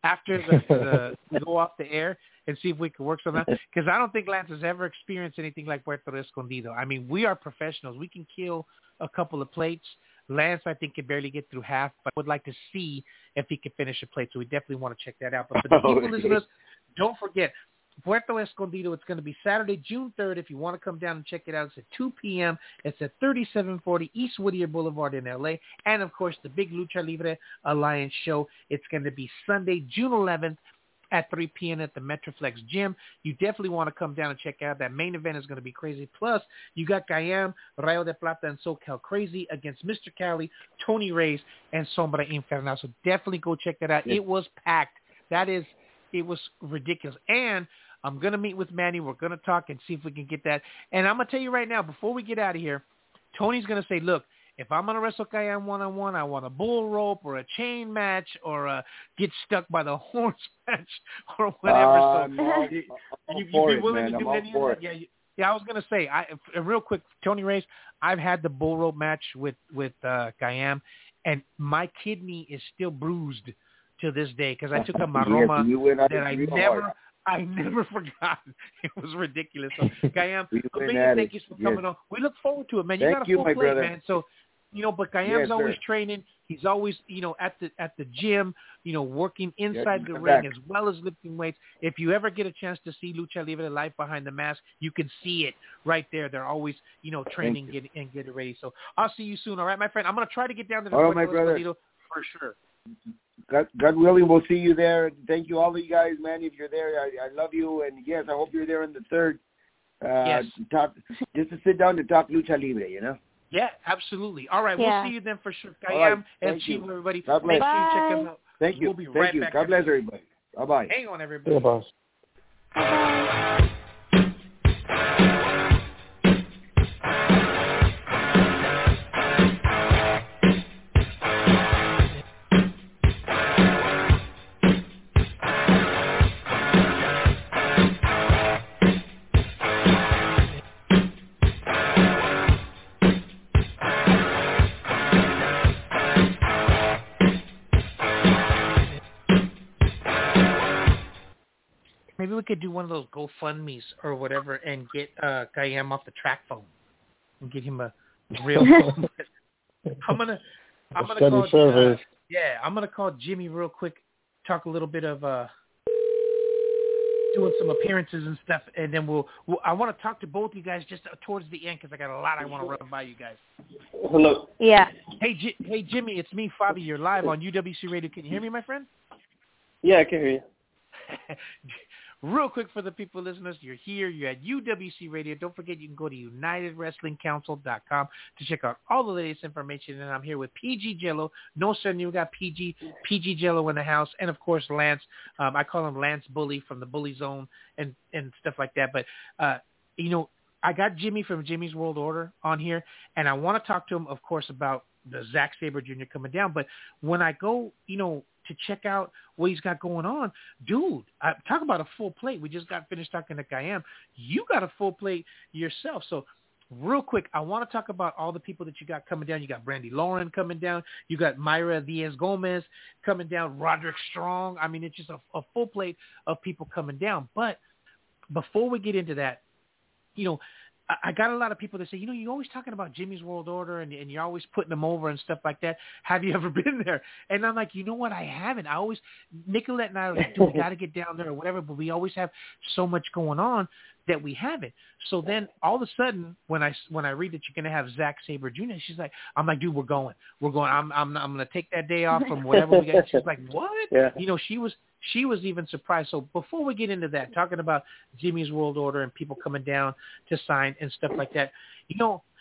we go off the air and see if we can work something out. Because I don't think Lance has ever experienced anything like Puerto Escondido. I mean, we are professionals. We can kill a couple of plates. Lance, I think, can barely get through half, but I would like to see if he can finish a plate. So we definitely want to check that out. But for the people listening, don't forget, Puerto Escondido, it's going to be Saturday, June 3rd. If you want to come down and check it out, it's at 2 p.m. It's at 3740 East Whittier Boulevard in L.A. And, of course, the big Lucha Libre Alliance show. It's going to be Sunday, June 11th at 3 p.m. at the Metroflex Gym. You definitely want to come down and check out. That main event is going to be crazy. Plus, you got Gayam, Rayo de Plata, and SoCal Crazy against Mr. Cali, Tony Reyes, and Sombra Infernal. So definitely go check that out. It was packed. It was ridiculous. And I'm going to meet with Manny. We're going to talk and see if we can get that. And I'm going to tell you right now, before we get out of here, Tony's going to say, look, if I'm going to wrestle Cayenne one-on-one, I want a bull rope or a chain match or a get stuck by the horns match or whatever. So you'd be willing to do any of that? Yeah, I was going to say, real quick, Tony Reyes, I've had the bull rope match with Cayenne, and my kidney is still bruised to this day because I took a maroma that I never forgot. It was ridiculous. So, Cayenne, thank you for coming on. We look forward to it, man. You got a full plate, brother. Man. So, but Cayenne's always training. He's always, at the gym, working inside the ring as well as lifting weights. If you ever get a chance to see Lucha Libre Live Behind the Mask, you can see it right there. They're always, training and getting ready. So I'll see you soon. All right, my friend. I'm going to try to get down to the Puerto Escondido for sure. God willing, we'll see you there. Thank you, all of you guys, man. If you're there, I love you. And, yes, I hope you're there on the 3rd. Yes. Just to sit down to talk Lucha Libre, Yeah, absolutely. All right, we'll see you then for sure. Cayenne and see you, everybody. God bless. Make sure you check them out. Thank you. We'll be right back. God bless everybody. Bye-bye. Hang on, everybody. Yeah, boss. Bye-bye. Maybe we could do one of those GoFundMes or whatever and get Cayenne off the track phone and get him a real phone. I'm gonna call I'm gonna call Jimmy real quick, talk a little bit of doing some appearances and stuff, and then I want to talk to both you guys just towards the end because I got a lot I want to run by you guys. Hello. Yeah. Hey Jimmy, it's me, Fabi. You're live on UWC Radio. Can you hear me, my friend? Yeah, I can hear you. Real quick for the people listeners, you're here, you're at UWC Radio. Don't forget you can go to UnitedWrestlingCouncil.com to check out all the latest information. And I'm here with PG Jello. No, sir, you got PG Jello in the house. And, of course, Lance. I call him Lance Bully from the Bully Zone and stuff like that. But, I got Jimmy from Jimmy's World Order on here, and I want to talk to him, of course, about the Zack Sabre Jr. coming down. But when I go, to check out what he's got going on, dude, talk about a full plate. We just got finished talking to Cayenne. You got a full plate yourself. So real quick, I want to talk about all the people that you got coming down. You got Brandy Lauren coming down. You got Myra Diaz-Gomez coming down, Roderick Strong. I mean, it's just a full plate of people coming down. But before we get into that, I got a lot of people that say, you're always talking about Jimmy's World Order and you're always putting them over and stuff like that. Have you ever been there? And I'm like, you know what? I haven't. Nicolette and I are like, dude, we got to get down there or whatever, but we always have so much going on that we haven't. So then all of a sudden, when I read that you're going to have Zack Sabre Jr., I'm like, dude, we're going. I'm going to take that day off from whatever we got. She's like, what? Yeah. She was even surprised. So before we get into that, talking about Jimmy's World Order and people coming down to sign and stuff like that,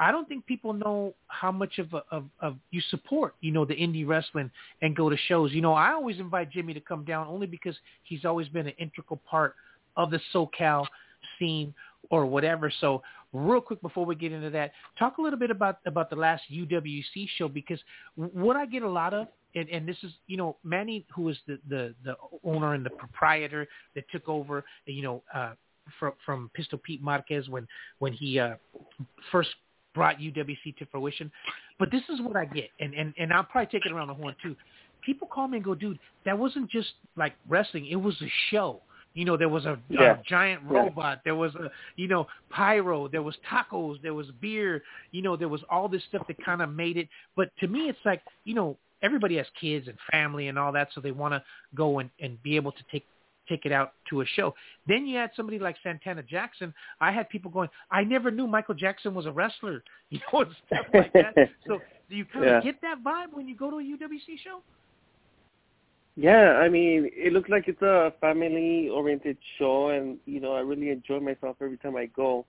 I don't think people know how much of you support, the indie wrestling and go to shows. I always invite Jimmy to come down only because he's always been an integral part of the SoCal scene or whatever. So real quick before we get into that, talk a little bit about the last UWC show, because what I get a lot of, and this is, Manny, who is the owner and the proprietor that took over, from Pistol Pete Marquez when he first brought UWC to fruition. But this is what I get, and I'll probably take it around the horn too. People call me and go, dude, that wasn't just like wrestling. It was a show. There was a giant robot. There was pyro. There was tacos. There was beer. There was all this stuff that kind of made it. But to me, it's like, everybody has kids and family and all that, so they want to go and be able to take it out to a show. Then you had somebody like Santana Jackson. I had people going, I never knew Michael Jackson was a wrestler, and stuff like that. So do you kind of get that vibe when you go to a UWC show? Yeah, I mean, it looks like it's a family-oriented show, and, I really enjoy myself every time I go.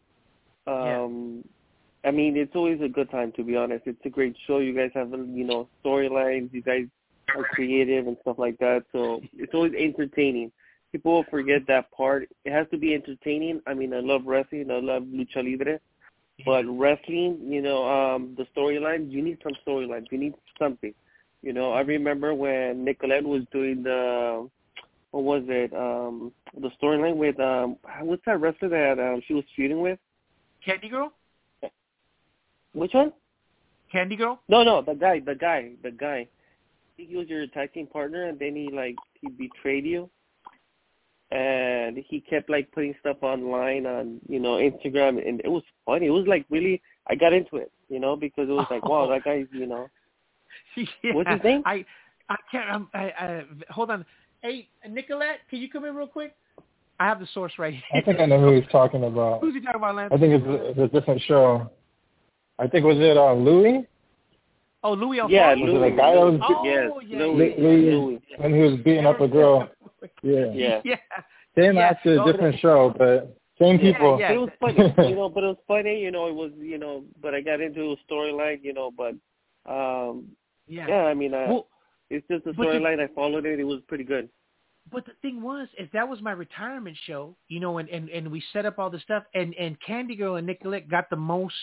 I mean, it's always a good time, to be honest. It's a great show. You guys have, storylines. You guys are creative and stuff like that, so it's always entertaining. People will forget that part. It has to be entertaining. I mean, I love wrestling. I love lucha libre. But wrestling, the storyline, you need some storylines. You need something. I remember when Nicolette was doing the storyline with, what's that wrestler that she was feuding with? Candy Girl? Which one? Candy Girl? No, the guy. I think he was your tag team partner, and then he betrayed you. And he kept, putting stuff online on, Instagram, and it was funny. It was, really, I got into it, because it was wow, that guy's, What's his name? I can't. Hold on. Hey, Nicolette, can you come in real quick? I have the source right here. I think I know who he's talking about. Who's he talking about, Lance? I think it's a different show. I think, was it Louis? Oh, Louis Alfaro? Yeah, was it a guy that was Louis, when he was beating up a girl? Yeah. Same actor, different show, but same people. Yeah. It was funny, but it was funny, it was, but I got into a storyline, but, I mean, it's just a storyline. I followed it. It was pretty good. But the thing was, is that was my retirement show, and we set up all this stuff, and Candy Girl and Nicolette got the most,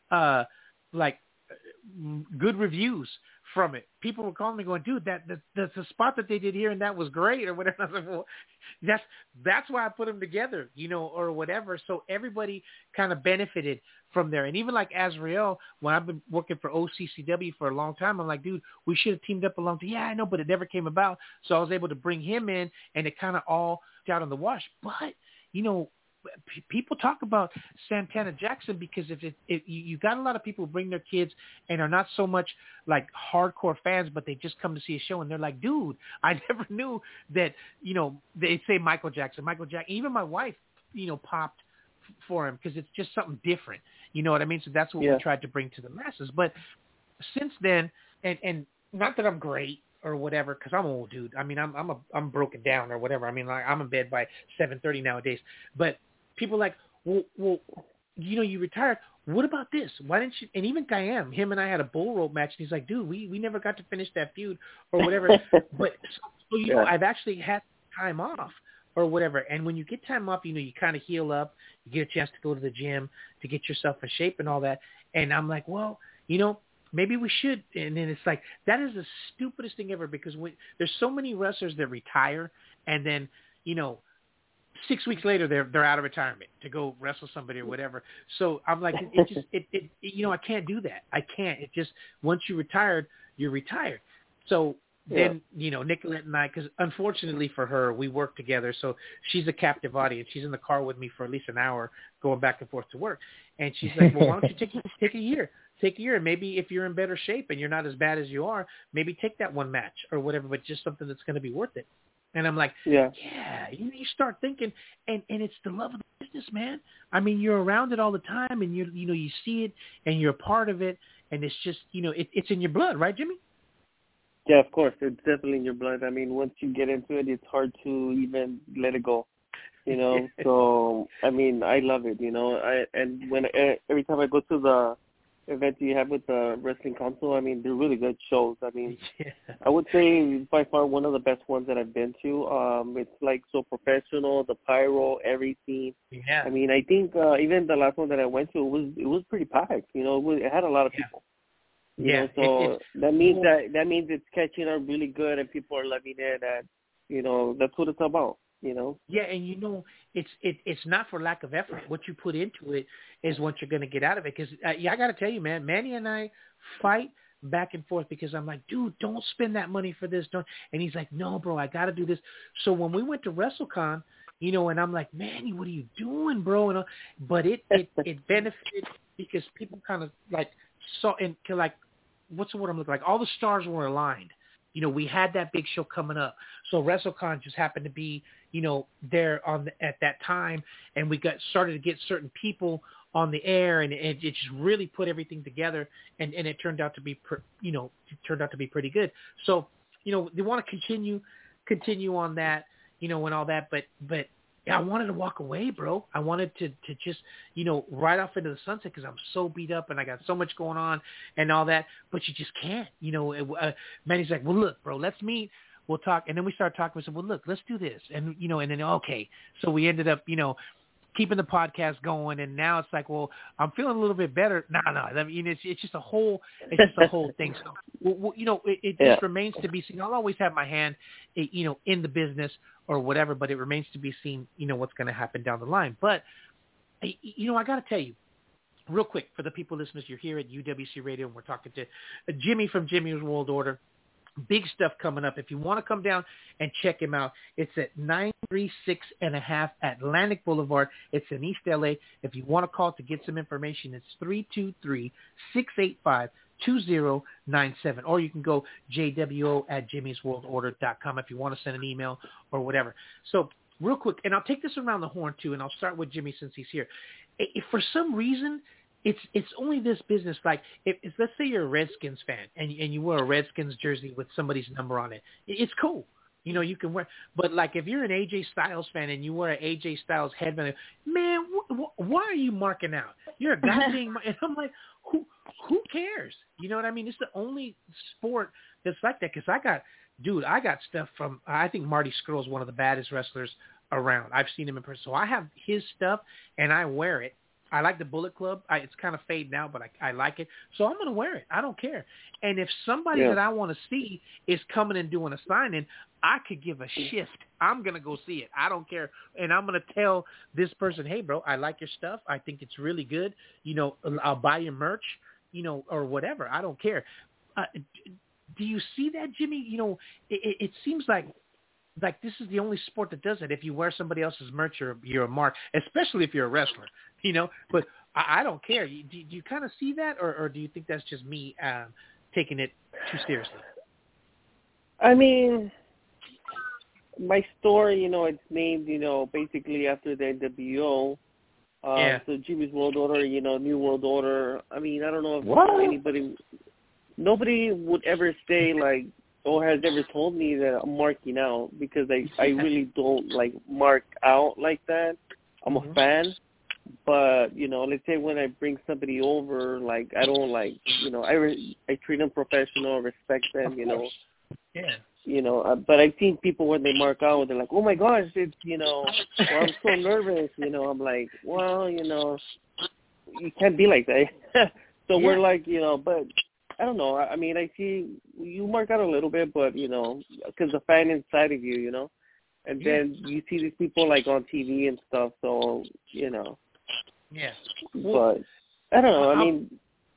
good reviews from it. People were calling me going, dude, the spot that they did here and that was great or whatever. I was like, well, that's why I put them together, or whatever. So everybody kind of benefited from there. And even like Azrael, when I've been working for OCCW for a long time, I'm like, dude, we should have teamed up a long time. Yeah, I know, but it never came about. So I was able to bring him in, and it kind of all got on the wash. But, people talk about Santana Jackson because if you got a lot of people who bring their kids and are not so much like hardcore fans, but they just come to see a show and they're like, dude, I never knew that, they say Michael Jackson. Even my wife, popped for him because it's just something different. You know what I mean? So that's what we tried to bring to the masses. But since then, and not that I'm great or whatever, because I'm old, dude. I mean, I'm broken down or whatever. I mean, I'm in bed by 7:30 nowadays. But people are like, well, you retired. What about this? Why didn't you? And even Kayam, him and I had a bull rope match, and he's like, dude, we never got to finish that feud or whatever. But so I've actually had time off or whatever. And when you get time off, you kind of heal up. You get a chance to go to the gym to get yourself in shape and all that. And I'm like, well, maybe we should. And then it's like, that is the stupidest thing ever, because there's so many wrestlers that retire and then, 6 weeks later they're out of retirement to go wrestle somebody or whatever. So I'm like, I can't do that. I can't. It just, once you're retired, you're retired. So then, Nicolette and I, because unfortunately for her, we work together. So she's a captive audience. She's in the car with me for at least an hour going back and forth to work. And she's like, well, why don't you take a year? Take a year, and maybe if you're in better shape and you're not as bad as you are, maybe take that one match or whatever, but just something that's going to be worth it. And I'm like, you start thinking, and it's the love of the business, man. I mean, you're around it all the time, and you see it, and you're a part of it, and it's just, it's in your blood, right, Jimmy? Yeah, of course, it's definitely in your blood. I mean, once you get into it, it's hard to even let it go. So I mean, I love it. And when every time I go to the events you have with the Wrestling Council. I mean, they're really good shows. I mean, I would say by far one of the best ones that I've been to. It's like so professional, the pyro, everything. Yeah. I mean, I think even the last one that I went to, it was pretty packed. You know, it had a lot of people. You know, so that means it's catching up really good and people are loving it, and you know, that's what it's about. You know. Yeah, and you know, it's not for lack of effort. What you put into it is what you're going to get out of it. Because I got to tell you, man, Manny and I fight back and forth because I'm like, dude, don't spend that money for this, don't. And he's like, no, bro, I got to do this. So when we went to WrestleCon, you know, and I'm like, Manny, what are you doing, bro? And but it benefited because people kind of like saw and like, what's the word I'm looking like? All the stars were aligned. You know, we had that big show coming up. So WrestleCon just happened to be, you know, there at that time, and we started to get certain people on the air, and it just really put everything together, and it turned out to be, pretty good. So, you know, they want to continue on that, you know, and all that, but I wanted to walk away, bro. I wanted to just, you know, ride off into the sunset because I'm so beat up and I got so much going on and all that. But you just can't, you know. Manny's like, well, look, bro, let's meet. We'll talk. And then we started talking. We said, well, look, let's do this. And, you know, and then, okay. So we ended up, you know, keeping the podcast going. And now it's like, well, I'm feeling a little bit better. No. I mean, it's just a whole thing. So, well, you know, it just remains to be seen. I'll always have my hand, you know, in the business or whatever, but it remains to be seen, you know, what's going to happen down the line. But, you know, I got to tell you, real quick, for the people listeners, you're here at UWC Radio, and we're talking to Jimmy from Jimmy's World Order. Big stuff coming up. If you want to come down and check him out, it's at 936.5 Atlantic Boulevard. It's in East LA. If you want to call to get some information, it's 323-685-2097. Or you can go jwo@jimmysworldorder.com if you want to send an email or whatever. So real quick, and I'll take this around the horn too, and I'll start with Jimmy since he's here. If for some reason it's only this business, like if let's say you're a Redskins fan and you wear a Redskins jersey with somebody's number on it, it's cool. You know, you can wear, but like if you're an AJ Styles fan and you wear an AJ Styles headband, man, why are you marking out? You're a goddamn, and I'm like, who cares? You know what I mean? It's the only sport that's like that. Cause I got stuff from, I think Marty Scurll is one of the baddest wrestlers around. I've seen him in person. So I have his stuff and I wear it. I like the Bullet Club. It's kind of fading out, but I like it. So I'm going to wear it. I don't care. And if somebody that I want to see is coming and doing a signing, I could give a shift. I'm going to go see it. I don't care. And I'm going to tell this person, hey, bro, I like your stuff. I think it's really good. You know, I'll buy your merch, you know, or whatever. I don't care. Do you see that, Jimmy? You know, it seems like this is the only sport that does it. If you wear somebody else's merch, you're a mark, especially if you're a wrestler, you know. But I don't care. Do you kind of see that, or do you think that's just me taking it too seriously? I mean, my store, you know, it's named, you know, basically after the NWO. So Jimmy's World Order, you know, New World Order. I mean, I don't know if nobody would ever say like, or has ever told me that I'm marking out, because I really don't like mark out like that. I'm a fan, but you know, let's say when I bring somebody over, like I don't like, you know, I treat them professional, respect them, you know. Yeah. You know, but I've seen people when they mark out, they're like, oh my gosh, it's, you know, well, I'm so nervous, you know. I'm like, well, you know, you can't be like that. So we're like, you know, but I don't know. I mean, I see you mark out a little bit, but, you know, because the fan inside of you, you know, and then you see these people like on TV and stuff. So, you know. Yeah. But I don't know. I mean,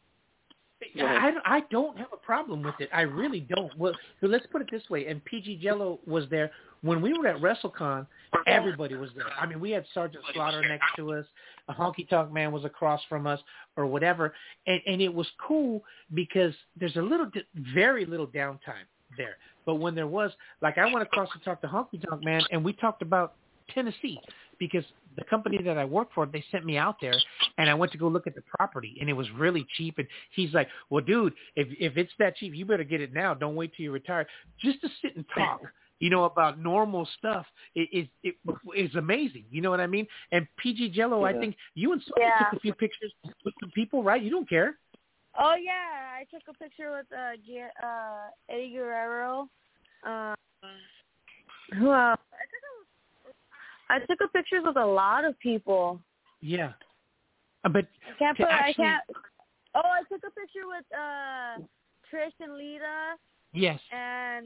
I don't have a problem with it. I really don't. Well, so let's put it this way. And PG Jello was there. When we were at WrestleCon, everybody was there. I mean, we had Sergeant Slaughter next to us. A Honky Tonk Man was across from us or whatever. And it was cool because there's very little downtime there. But when there was, like I went across to talk to Honky Tonk Man, and we talked about Tennessee, because the company that I work for, they sent me out there, and I went to go look at the property, and it was really cheap. And he's like, well, dude, if it's that cheap, you better get it now. Don't wait till you retire. Just to sit and talk, you know, about normal stuff is amazing. You know what I mean? And PG Jello, I think you and Sonia took a few pictures with some people, right? You don't care. Oh yeah, I took a picture with Eddie Guerrero. Who else? I took a pictures with a lot of people. Yeah, but I can't. Oh, I took a picture with Trish and Lita. Yes. And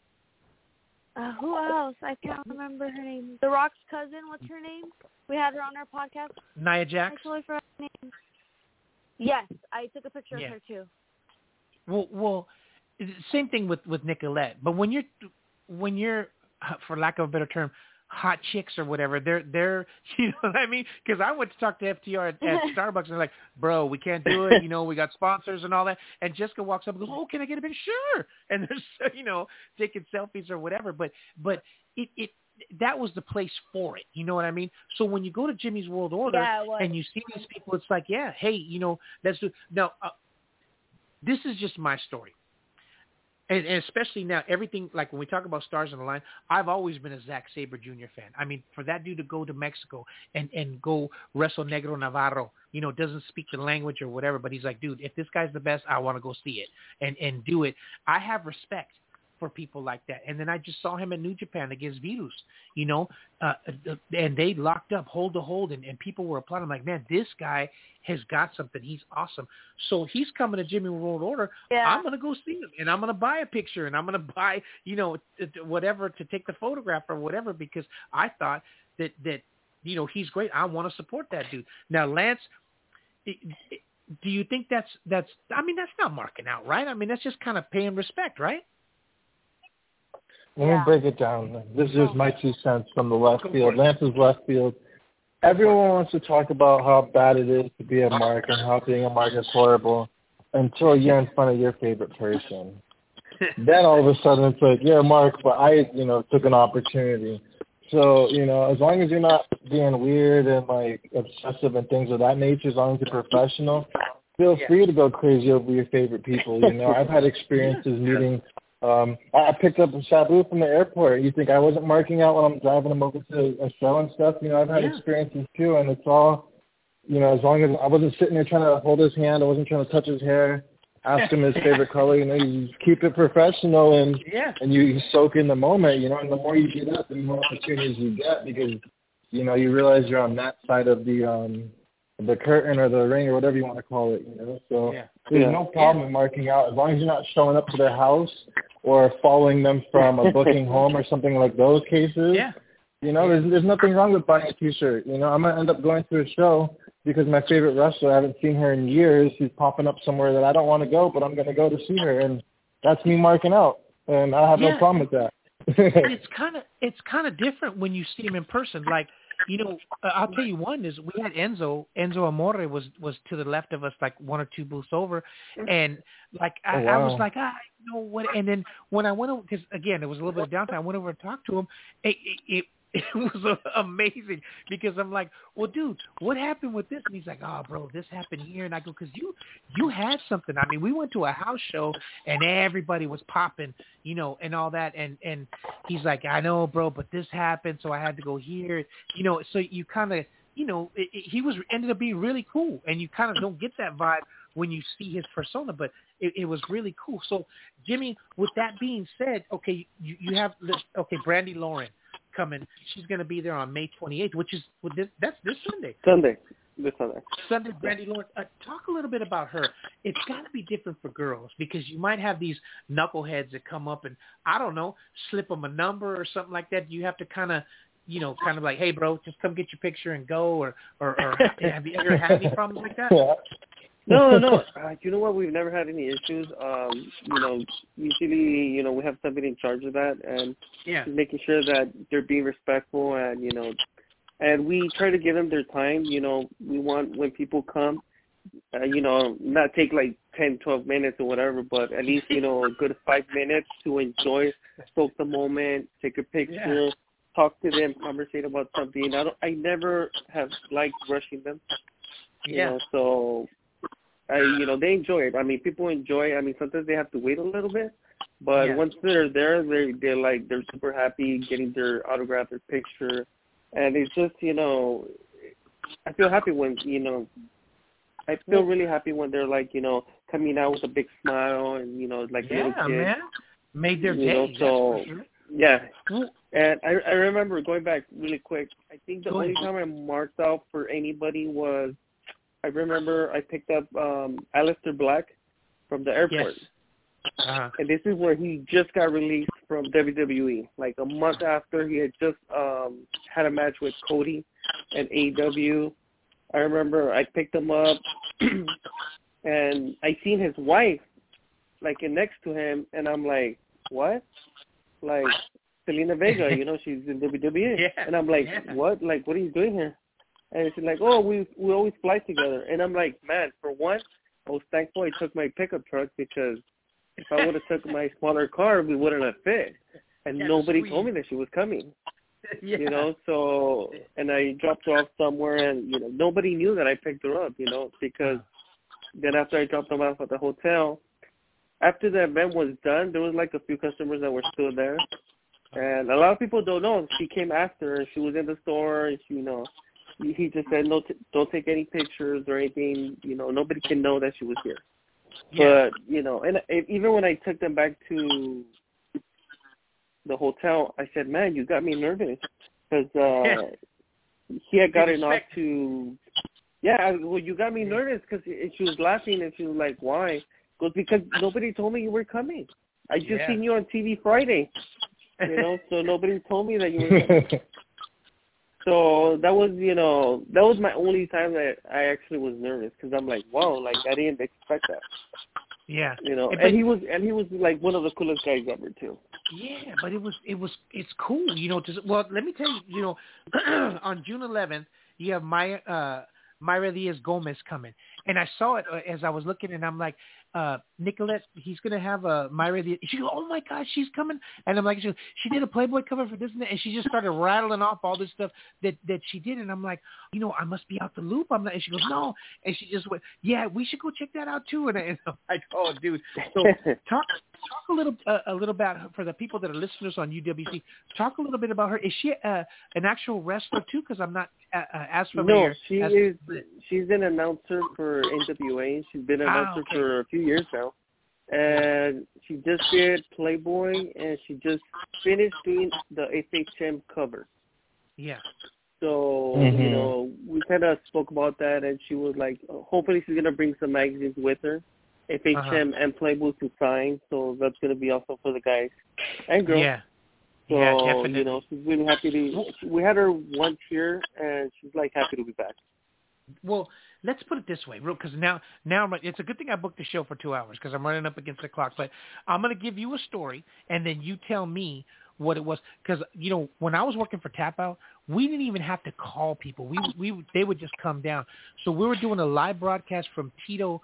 who else? I can't remember her name. The Rock's cousin. What's her name? We had her on our podcast. Nia Jax. I totally forgot her name. Yes, I took a picture of her too. Well, same thing with Nicolette. But when you're, for lack of a better term, hot chicks or whatever, they're you know what I mean? Because I went to talk to FTR at Starbucks and they're like, bro, we can't do it. You know, we got sponsors and all that. And Jessica walks up and goes, oh, can I get a picture? Sure. And they're, you know, taking selfies or whatever. But it that was the place for it. You know what I mean? So when you go to Jimmy's World Order and you see these people, it's like, yeah, hey, you know, let's do. Now, this is just my story. And especially now, everything, like when we talk about Stars on the Line, I've always been a Zack Sabre Jr. fan. I mean, for that dude to go to Mexico and go wrestle Negro Navarro, you know, doesn't speak the language or whatever, but he's like, dude, if this guy's the best, I want to go see it and do it. I have respect for people like that. And then I just saw him in New Japan against Virus, you know, and they locked up hold to hold, and people were applauding. I'm like, man, this guy has got something. He's awesome. So he's coming to Jimmy World Order. Yeah. I'm going to go see him, and I'm going to buy a picture, and I'm going to buy, you know, whatever to take the photograph or whatever, because I thought that you know, he's great. I want to support that dude. Now, Lance, do you think that's I mean, that's not marking out, right? I mean, that's just kind of paying respect, right? Let me break it down. This is my 2 cents from the left field. Lance's left field. Everyone wants to talk about how bad it is to be a mark and how being a mark is horrible until you're in front of your favorite person. Then all of a sudden it's like, you're a mark, but I, you know, took an opportunity. So, you know, as long as you're not being weird and, like, obsessive and things of that nature, as long as you're professional, feel free to go crazy over your favorite people. You know, I've had experiences meeting I picked up Sabu from the airport. You think I wasn't marking out when I'm driving him over to a show and stuff? You know, I've had experiences too, and it's all, you know, as long as I wasn't sitting there trying to hold his hand, I wasn't trying to touch his hair, ask him his favorite color. You know, you keep it professional and you soak in the moment. You know, and the more you get up, the more opportunities you get because, you know, you realize you're on that side of the curtain or the ring or whatever you want to call it. You know, so there's no problem in marking out as long as you're not showing up to their house or following them from a booking home or something like those cases. You know, there's nothing wrong with buying a T-shirt. You know, I'm going to end up going to a show because my favorite wrestler, I haven't seen her in years. She's popping up somewhere that I don't want to go, but I'm going to go to see her. And that's me marking out. And I have no problem with that. it's kind of different when you see him in person. Like, you know, I'll tell you one is we had Enzo Amore was to the left of us, like 1 or 2 booths over, and like I was like, you know what? And then when I went over, because again it was a little bit of downtime, I went over and talked to him. It was amazing because I'm like, well, dude, what happened with this? And he's like, oh, bro, this happened here. And I go, because you had something. I mean, we went to a house show and everybody was popping, you know, and all that. And he's like, I know, bro, but this happened, so I had to go here. You know, so you kind of, you know, he ended up being really cool. And you kind of don't get that vibe when you see his persona, but it was really cool. So, Jimmy, with that being said, okay, you have, okay, Brandy Lauren coming. She's going to be there on May 28th, which is that's this Sunday. This Sunday, Brandy Lauren. Talk a little bit about her. It's got to be different for girls because you might have these knuckleheads that come up and, I don't know, slip them a number or something like that. You have to kind of, you know, kind of like, hey, bro, just come get your picture and go, or have you ever had any problems like that? No. You know what? We've never had any issues. You know, usually, you know, we have somebody in charge of that and making sure that they're being respectful and, you know, and we try to give them their time. You know, we want when people come, you know, not take like 10, 12 minutes or whatever, but at least, you know, a good 5 minutes to enjoy, soak the moment, take a picture, talk to them, conversate about something. I never have liked rushing them. You know, so you know, they enjoy it. I mean, people enjoy it. I mean, sometimes they have to wait a little bit, but once they're there, they're super happy getting their autograph, their picture, and it's just, you know, I feel happy when, you know, I feel really happy when they're like, you know, coming out with a big smile and, like little kids. Man. Made their day. So, yeah. And I remember going back really quick. I think the only time I marked out for anybody was, I remember I picked up Aleister Black from the airport. Yes. Uh-huh. And this is where he just got released from WWE. Like a month after he had just had a match with Cody and AEW. I remember I picked him up and I seen his wife like next to him, and I'm like, what? Like Selena Vega, she's in WWE. Yeah. And I'm like, what? Like, what are you doing here? And she's like, oh, we always fly together. And I'm like, man, for one, I was thankful I took my pickup truck, because if I would have took my smaller car, we wouldn't have fit. And nobody told me that she was coming. So, and I dropped her off somewhere, and, nobody knew that I picked her up, because then after I dropped them off at the hotel, after the event was done, there was like a few customers that were still there. And a lot of people don't know. She came after, and she was in the store, and he just said, no, don't take any pictures or anything. Nobody can know that she was here. Yeah. But, and even when I took them back to the hotel, I said, man, you got me nervous, because he had gotten off to, well, you got me nervous, because she was laughing, and she was like, why? Goes, because nobody told me you were coming. I just seen you on TV Friday, so nobody told me that you were coming. So that was my only time that I actually was nervous, because I'm like, wow, like I didn't expect that. Yeah. And he was like one of the coolest guys ever too. Yeah, but it's cool, well, let me tell you, on June 11th, you have Mayra Diaz-Gomez coming. And I saw it as I was looking, and I'm like, Nicolette, he's going to have Mayra Diaz. She goes, oh, my gosh, she's coming. And I'm like, she did a Playboy cover for this and that. And she just started rattling off all this stuff that she did. And I'm like, I must be out the loop. I'm not. And she goes, no. And she just went, yeah, we should go check that out, too. And I'm like, oh, dude. So talk a little about, for the people that are listeners on UWC, talk a little bit about her. Is she an actual wrestler, too? Because I'm not as familiar. No, she's an announcer for NWA. She's been an announcer for a few years now. And she just did Playboy, and she just finished doing the FHM cover. Yeah. So, we kind of spoke about that, and she was like, hopefully she's going to bring some magazines with her, FHM and Playboy to sign. So that's going to be also for the guys and girls. Yeah. So, yeah, definitely. She's really happy to. We had her once here, and she's like happy to be back. Well, let's put it this way, because now it's a good thing I booked the show for 2 hours, because I'm running up against the clock. But I'm going to give you a story, and then you tell me what it was. Because when I was working for Tap Out, we didn't even have to call people. They would just come down. So we were doing a live broadcast from Tito.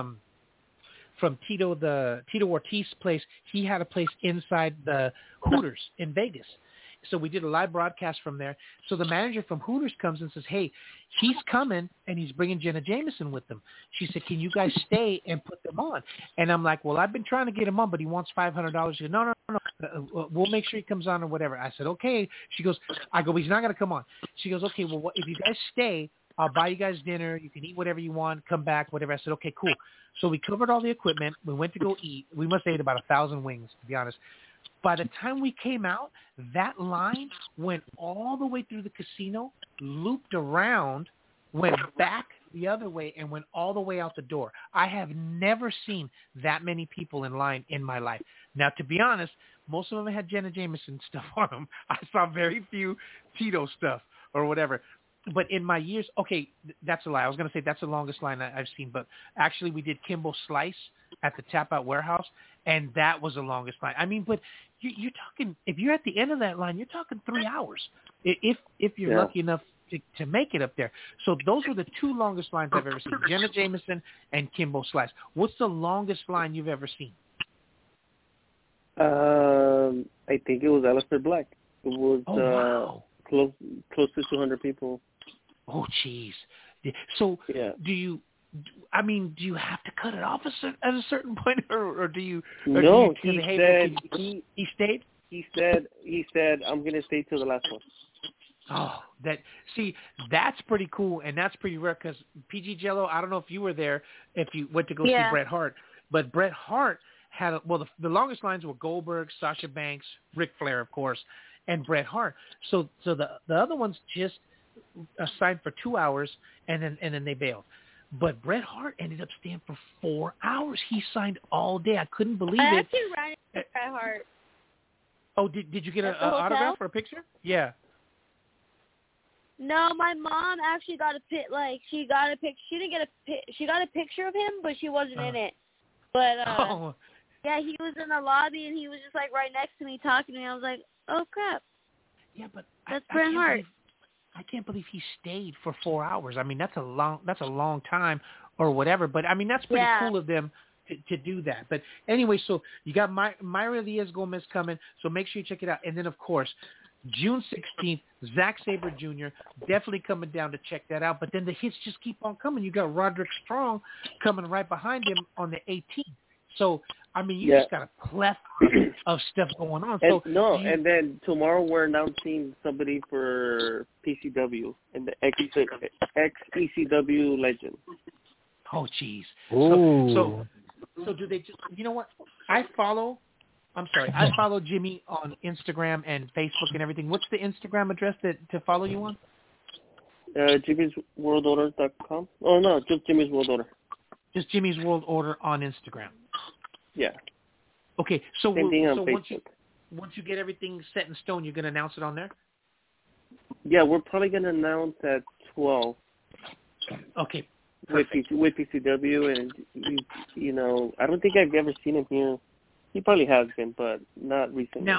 From Tito Ortiz place. He had a place inside the Hooters in Vegas. So we did a live broadcast from there. So the manager from Hooters comes and says, hey, he's coming, and he's bringing Jenna Jameson with him. She said, can you guys stay and put them on? And I'm like, well, I've been trying to get him on, but he wants $500. She goes, no. We'll make sure he comes on or whatever. I said, okay. She goes, he's not going to come on. She goes, okay, well, if you guys stay, I'll buy you guys dinner. You can eat whatever you want, come back, whatever. I said, okay, cool. So we covered all the equipment. We went to go eat. We must have ate about 1,000 wings, to be honest. By the time we came out, that line went all the way through the casino, looped around, went back the other way, and went all the way out the door. I have never seen that many people in line in my life. Now, to be honest, most of them had Jenna Jameson stuff on them. I saw very few Tito stuff or whatever. But in my years, okay, that's a lie. I was going to say that's the longest line I've seen. But actually, we did Kimbo Slice at the Tap Out Warehouse, and that was the longest line. I mean, but you're talking, if you're at the end of that line, you're talking 3 hours, if you're lucky enough to make it up there. So those are the two longest lines I've ever seen, Jenna Jameson and Kimbo Slice. What's the longest line you've ever seen? I think it was Aleister Black. It was wow. close to 200 people. Oh, jeez. So do you have to cut it off at a certain point, or do you? Or no, do you, he he stayed. He said, I'm going to stay till the last one. Oh, that's pretty cool, and that's pretty rare because PG Jello, I don't know if you were there, if you went to go see Bret Hart, but Bret Hart had, the longest lines were Goldberg, Sasha Banks, Ric Flair, of course, and Bret Hart. So the other ones just signed for 2 hours, and then they bailed. But Bret Hart ended up staying for 4 hours. He signed all day. I couldn't believe it. I actually ran into Bret Hart. Oh, did you get an autograph or a picture? Yeah. No, my mom actually got a she got a picture of him, but she wasn't in it. But yeah, he was in the lobby and he was just like right next to me talking to me. I was like, oh crap. Yeah, but that's Bret Hart. I can't believe he stayed for 4 hours. I mean, that's a long time or whatever. But I mean, that's pretty cool of them to do that. But anyway, so you got Mayra Diaz-Gomez coming, so make sure you check it out. And then of course, June 16th, Zack Sabre Jr. definitely coming down to check that out. But then the hits just keep on coming. You got Roderick Strong coming right behind him on the 18th. So, I mean, you just got a plethora of stuff going on. And then tomorrow we're announcing somebody for PCW and the ex-ECW legend. Oh, jeez. So do they just, you know what? I follow Jimmy on Instagram and Facebook and everything. What's the Instagram address to follow you on? Jimmy'sWorldOrder.com. Oh, no, just Jimmy's World Order. Just Jimmy's World Order on Instagram. Yeah. Okay, so once you get everything set in stone, you're going to announce it on there? Yeah, we're probably going to announce at 12. Okay, perfect. With PCW, and, you know, I don't think I've ever seen him here. He probably has been, but not recently.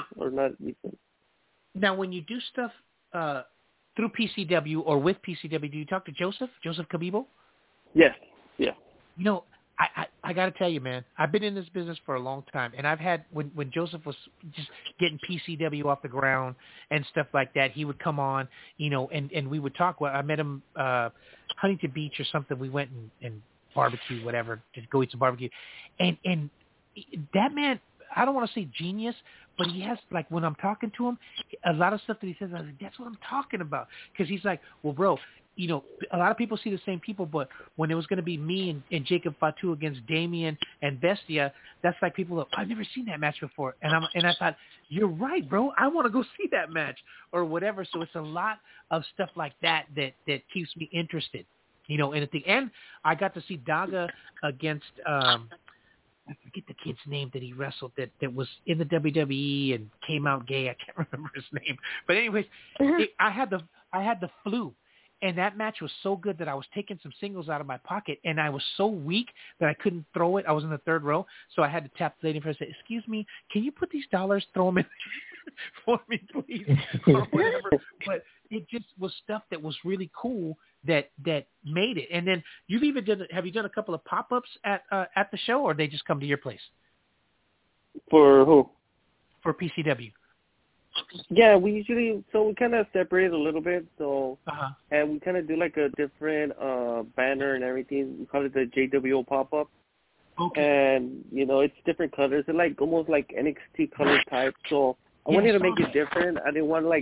Now, when you do stuff through PCW or with PCW, do you talk to Joseph Cabibbo? Yes, yeah. You know, I got to tell you, man, I've been in this business for a long time, and I've had, when Joseph was just getting PCW off the ground and stuff like that, he would come on, you know, and we would talk. Well, I met him Huntington Beach or something. We went and barbecue, whatever, to go eat some barbecue. And that man, I don't want to say genius, but he has, like, when I'm talking to him, a lot of stuff that he says, I was like, that's what I'm talking about. Because he's like, well, bro, you know, a lot of people see the same people, but when it was going to be me and Jacob Fatu against Damien and Bestia, that's like people that, I've never seen that match before. And I thought, you're right, bro. I want to go see that match or whatever. So it's a lot of stuff like that keeps me interested, you know, and at the end, I got to see Daga against, I forget the kid's name that he wrestled that was in the WWE and came out gay. I can't remember his name. But anyways, I had the flu. And that match was so good that I was taking some singles out of my pocket, and I was so weak that I couldn't throw it. I was in the third row, so I had to tap the lady first and say, excuse me, can you put these dollars, throw them in for me, please, or whatever. But it just was stuff that was really cool that made it. And then have you done a couple of pop-ups at the show, or they just come to your place? For who? For PCW. Yeah, we kind of separate a little bit, and we kind of do like a different banner and everything. We call it the JWO pop-up. Okay. And, you know, it's different colors. They're like almost like NXT color type. So I wanted to make it different. I didn't want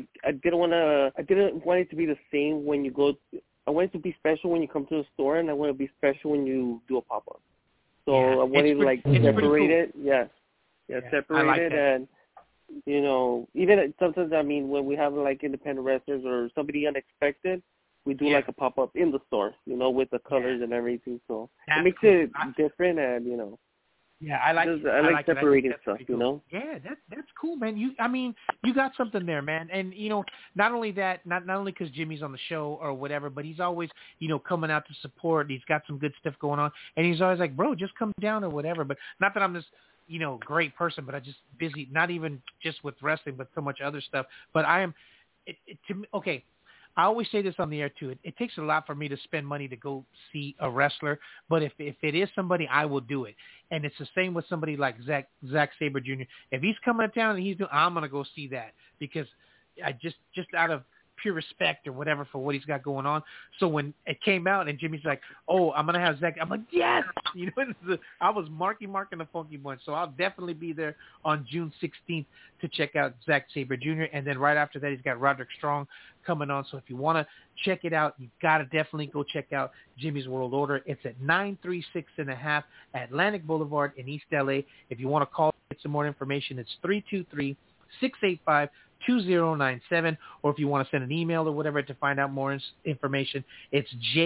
it to be the same when you go. I want it to be special when you come to the store, and I want it to be special when you do a pop-up. So I wanted to like separate it. Yeah, separate like it that. And. You know, even sometimes, I mean, when we have like independent wrestlers or somebody unexpected, we do like a pop-up in the store, you know, with the colors and everything. So it makes it different, and, you know. Yeah, I like separating stuff, cool. You know. Yeah, that's cool, man. You got something there, man. And, you know, not only that, not only because Jimmy's on the show or whatever, but he's always, you know, coming out to support. He's got some good stuff going on, and he's always like, bro, just come down or whatever. But not that I'm just, you know, great person, but I just busy, not even just with wrestling, but so much other stuff. But I am, okay, I always say this on the air too. It takes a lot for me to spend money to go see a wrestler, but if it is somebody, I will do it. And it's the same with somebody like Zack Sabre Jr. If he's coming to town and I'm going to go see that, because I just out of pure respect or whatever for what he's got going on. So when it came out and Jimmy's like, "Oh, I'm gonna have Zach," I'm like, "Yes!" You know, I was marking the Funky Bunch. So I'll definitely be there on June 16th to check out Zack Sabre Jr. And then right after that, he's got Roderick Strong coming on. So if you want to check it out, you gotta definitely go check out Jimmy's World Order. It's at 936.5 Atlantic Boulevard in East LA. If you want to call, get some more information, it's 323-685-2097, or if you want to send an email or whatever to find out more information, it's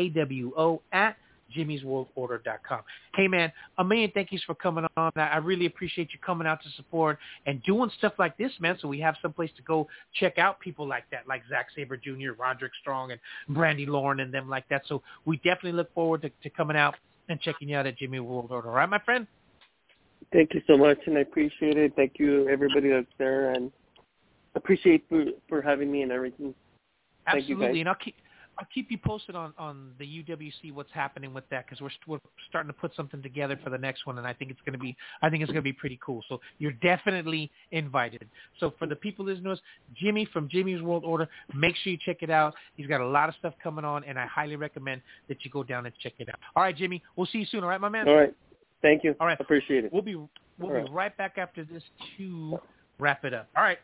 jwo@jimmysworldorder.com. Hey, man, a million thank yous for coming on. I really appreciate you coming out to support and doing stuff like this, man, so we have someplace to go check out people like that, like Zack Sabre Jr., Roderick Strong, and Brandy Lauren and them like that. So we definitely look forward to coming out and checking you out at Jimmy World Order. All right, my friend? Thank you so much, and I appreciate it. Thank you, everybody that's there, and appreciate for having me and everything. Thank Absolutely, you guys. And I'll keep you posted on the UWC, what's happening with that, because we're starting to put something together for the next one, and I think it's going to be pretty cool. So you're definitely invited. So for the people listening to us, Jimmy from Jimmy's World Order, make sure you check it out. He's got a lot of stuff coming on, and I highly recommend that you go down and check it out. All right, Jimmy, we'll see you soon. All right, my man. All right, thank you. All right, appreciate it. We'll be right back after this to wrap it up. All right.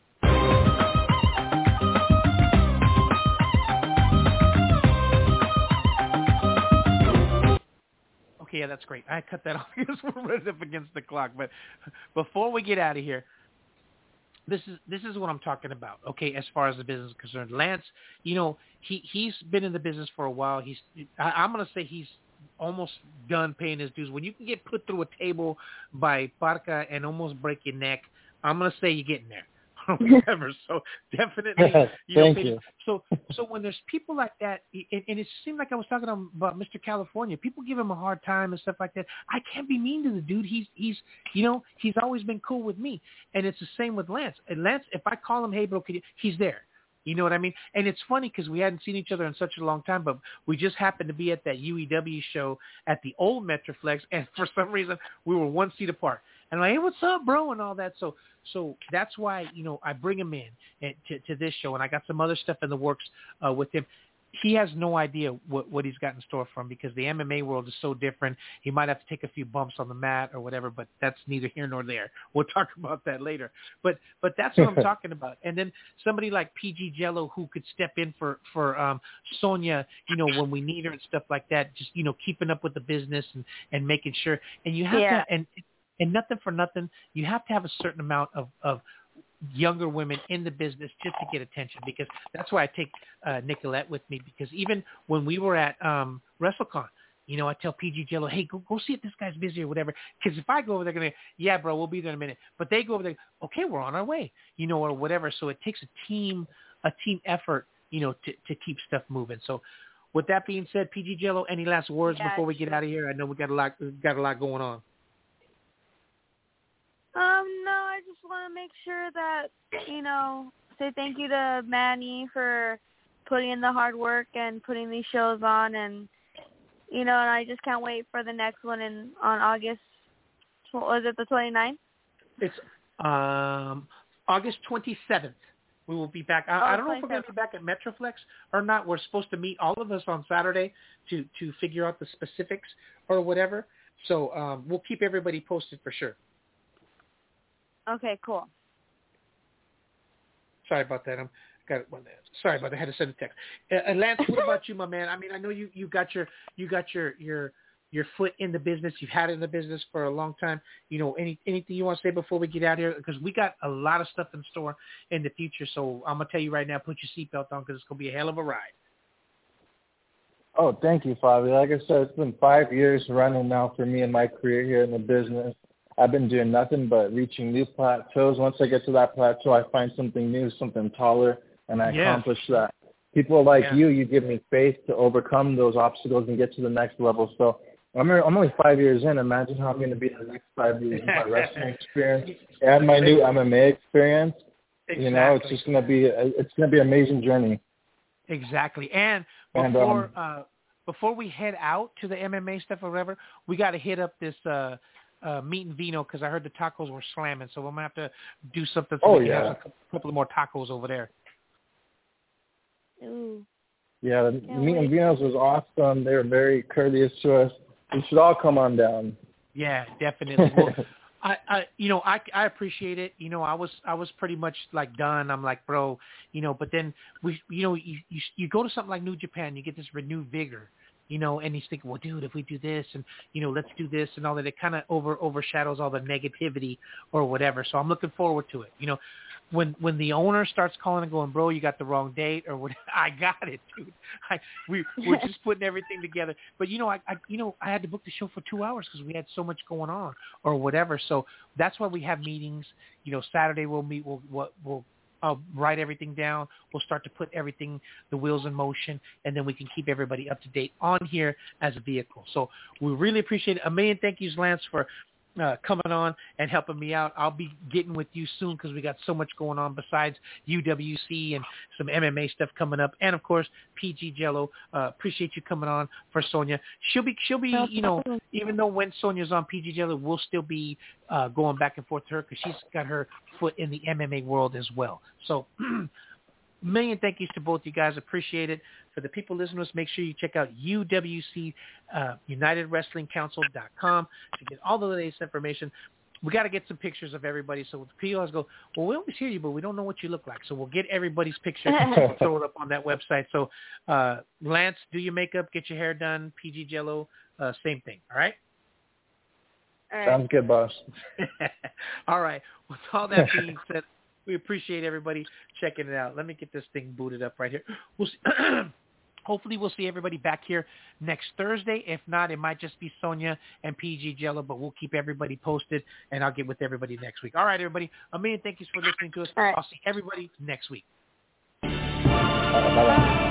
Okay, yeah, that's great. I cut that off because we're right up against the clock. But before we get out of here, this is what I'm talking about. Okay, as far as the business is concerned, Lance, you know, he's been in the business for a while. I'm gonna say he's almost done paying his dues. When you can get put through a table by Barca and almost break your neck, I'm gonna say you're getting there. Whatever. So definitely, Thank you. So when there's people like that, and it seemed like I was talking about Mr. California, people give him a hard time and stuff like that. I can't be mean to the dude. He's always been cool with me, and it's the same with Lance. And Lance, if I call him, hey bro, he's there. You know what I mean? And it's funny because we hadn't seen each other in such a long time, but we just happened to be at that UEW show at the old Metroflex, and for some reason we were 1 seat apart. And I'm like, hey, what's up, bro, and all that. So that's why, you know, I bring him in to this show, and I got some other stuff in the works with him. He has no idea what he's got in store for him because the MMA world is so different. He might have to take a few bumps on the mat or whatever, but that's neither here nor there. We'll talk about that later. But that's what I'm talking about. And then somebody like PG Jello who could step in for Sonia, you know, when we need her and stuff like that, just, you know, keeping up with the business and making sure. And you have to, and nothing for nothing, you have to have a certain amount of younger women in the business just to get attention, because that's why I take Nicolette with me, because even when we were at WrestleCon, you know, I tell PG Jello, hey, go see if this guy's busy or whatever, because if I go over there, they're going to, yeah, bro, we'll be there in a minute. But they go over there, okay, we're on our way, you know, or whatever. So it takes a team effort, you know, to keep stuff moving. So with that being said, PG Jello, any last words before we get out of here? I know we got a lot going on. No, I just want to make sure that, you know, say thank you to Manny for putting in the hard work and putting these shows on, and, you know, and I just can't wait for the next one on August, was it the 29th? It's August 27th. We will be back. I don't know if we're going to be back at Metroflex or not. We're supposed to meet all of us on Saturday to figure out the specifics or whatever. So we'll keep everybody posted for sure. Okay, cool. Sorry about that. Sorry about that. I had to send a text. Lance, what about you, my man? I mean, I know you got your foot in the business. You've had it in the business for a long time. You know, anything you want to say before we get out here? Because we got a lot of stuff in store in the future. So I'm gonna tell you right now, put your seatbelt on because it's gonna be a hell of a ride. Oh, thank you, Fabi. Like I said, it's been 5 years running now for me and my career here in the business. I've been doing nothing but reaching new plateaus. Once I get to that plateau, I find something new, something taller, and I accomplish that. People like you give me faith to overcome those obstacles and get to the next level. So I'm only 5 years in. Imagine how I'm going to be in the next 5 years. My wrestling experience and my new MMA experience. Exactly. You know, it's just going to be an amazing journey. Exactly. And before we head out to the MMA stuff or whatever, we got to hit up this Meat and Vino, because I heard the tacos were slamming, so I'm gonna have to do something so we can have a couple of more tacos over there. Ooh. Yeah, the meet and Venus was awesome. They were very courteous to us. We should all come on down. Yeah, definitely. Well, I appreciate it. I was pretty much like done. I'm like, bro, but then you go to something like New Japan, you get this renewed vigor, and he's thinking, well, dude, if we do this and, let's do this and all that, it kind of overshadows all the negativity or whatever. So I'm looking forward to it. When the owner starts calling and going, bro, you got the wrong date or what? I got it, dude. We're just putting everything together. But I had to book the show for 2 hours because we had so much going on or whatever. So that's why we have meetings. Saturday we'll meet. We'll write everything down. We'll start to put everything, the wheels in motion, and then we can keep everybody up to date on here as a vehicle. So we really appreciate it. A million thank yous, Lance, for coming on and helping me out. I'll be getting with you soon because we got so much going on besides UWC and some MMA stuff coming up, and of course PG Jello. Appreciate you coming on for Sonia. She'll be even though when Sonia's on PG Jello, we'll still be going back and forth to her because she's got her foot in the MMA world as well. So million thank yous to both you guys. Appreciate it. For the people listening to us, make sure you check out UWC, UnitedWrestlingCouncil.com to get all the latest information. We got to get some pictures of everybody. So people always go, well, we always hear you, but we don't know what you look like. So we'll get everybody's picture and throw it up on that website. So Lance, do your makeup, get your hair done. PG Jello, same thing. All right? Sounds good, boss. All right. With all that being said, we appreciate everybody checking it out. Let me get this thing booted up right here. We'll see. Hopefully we'll see everybody back here next Thursday. If not, it might just be Sonia and PG Jello, but we'll keep everybody posted, and I'll get with everybody next week. All right, everybody. A million thank yous for listening to us. Right. I'll see everybody next week. Bye-bye.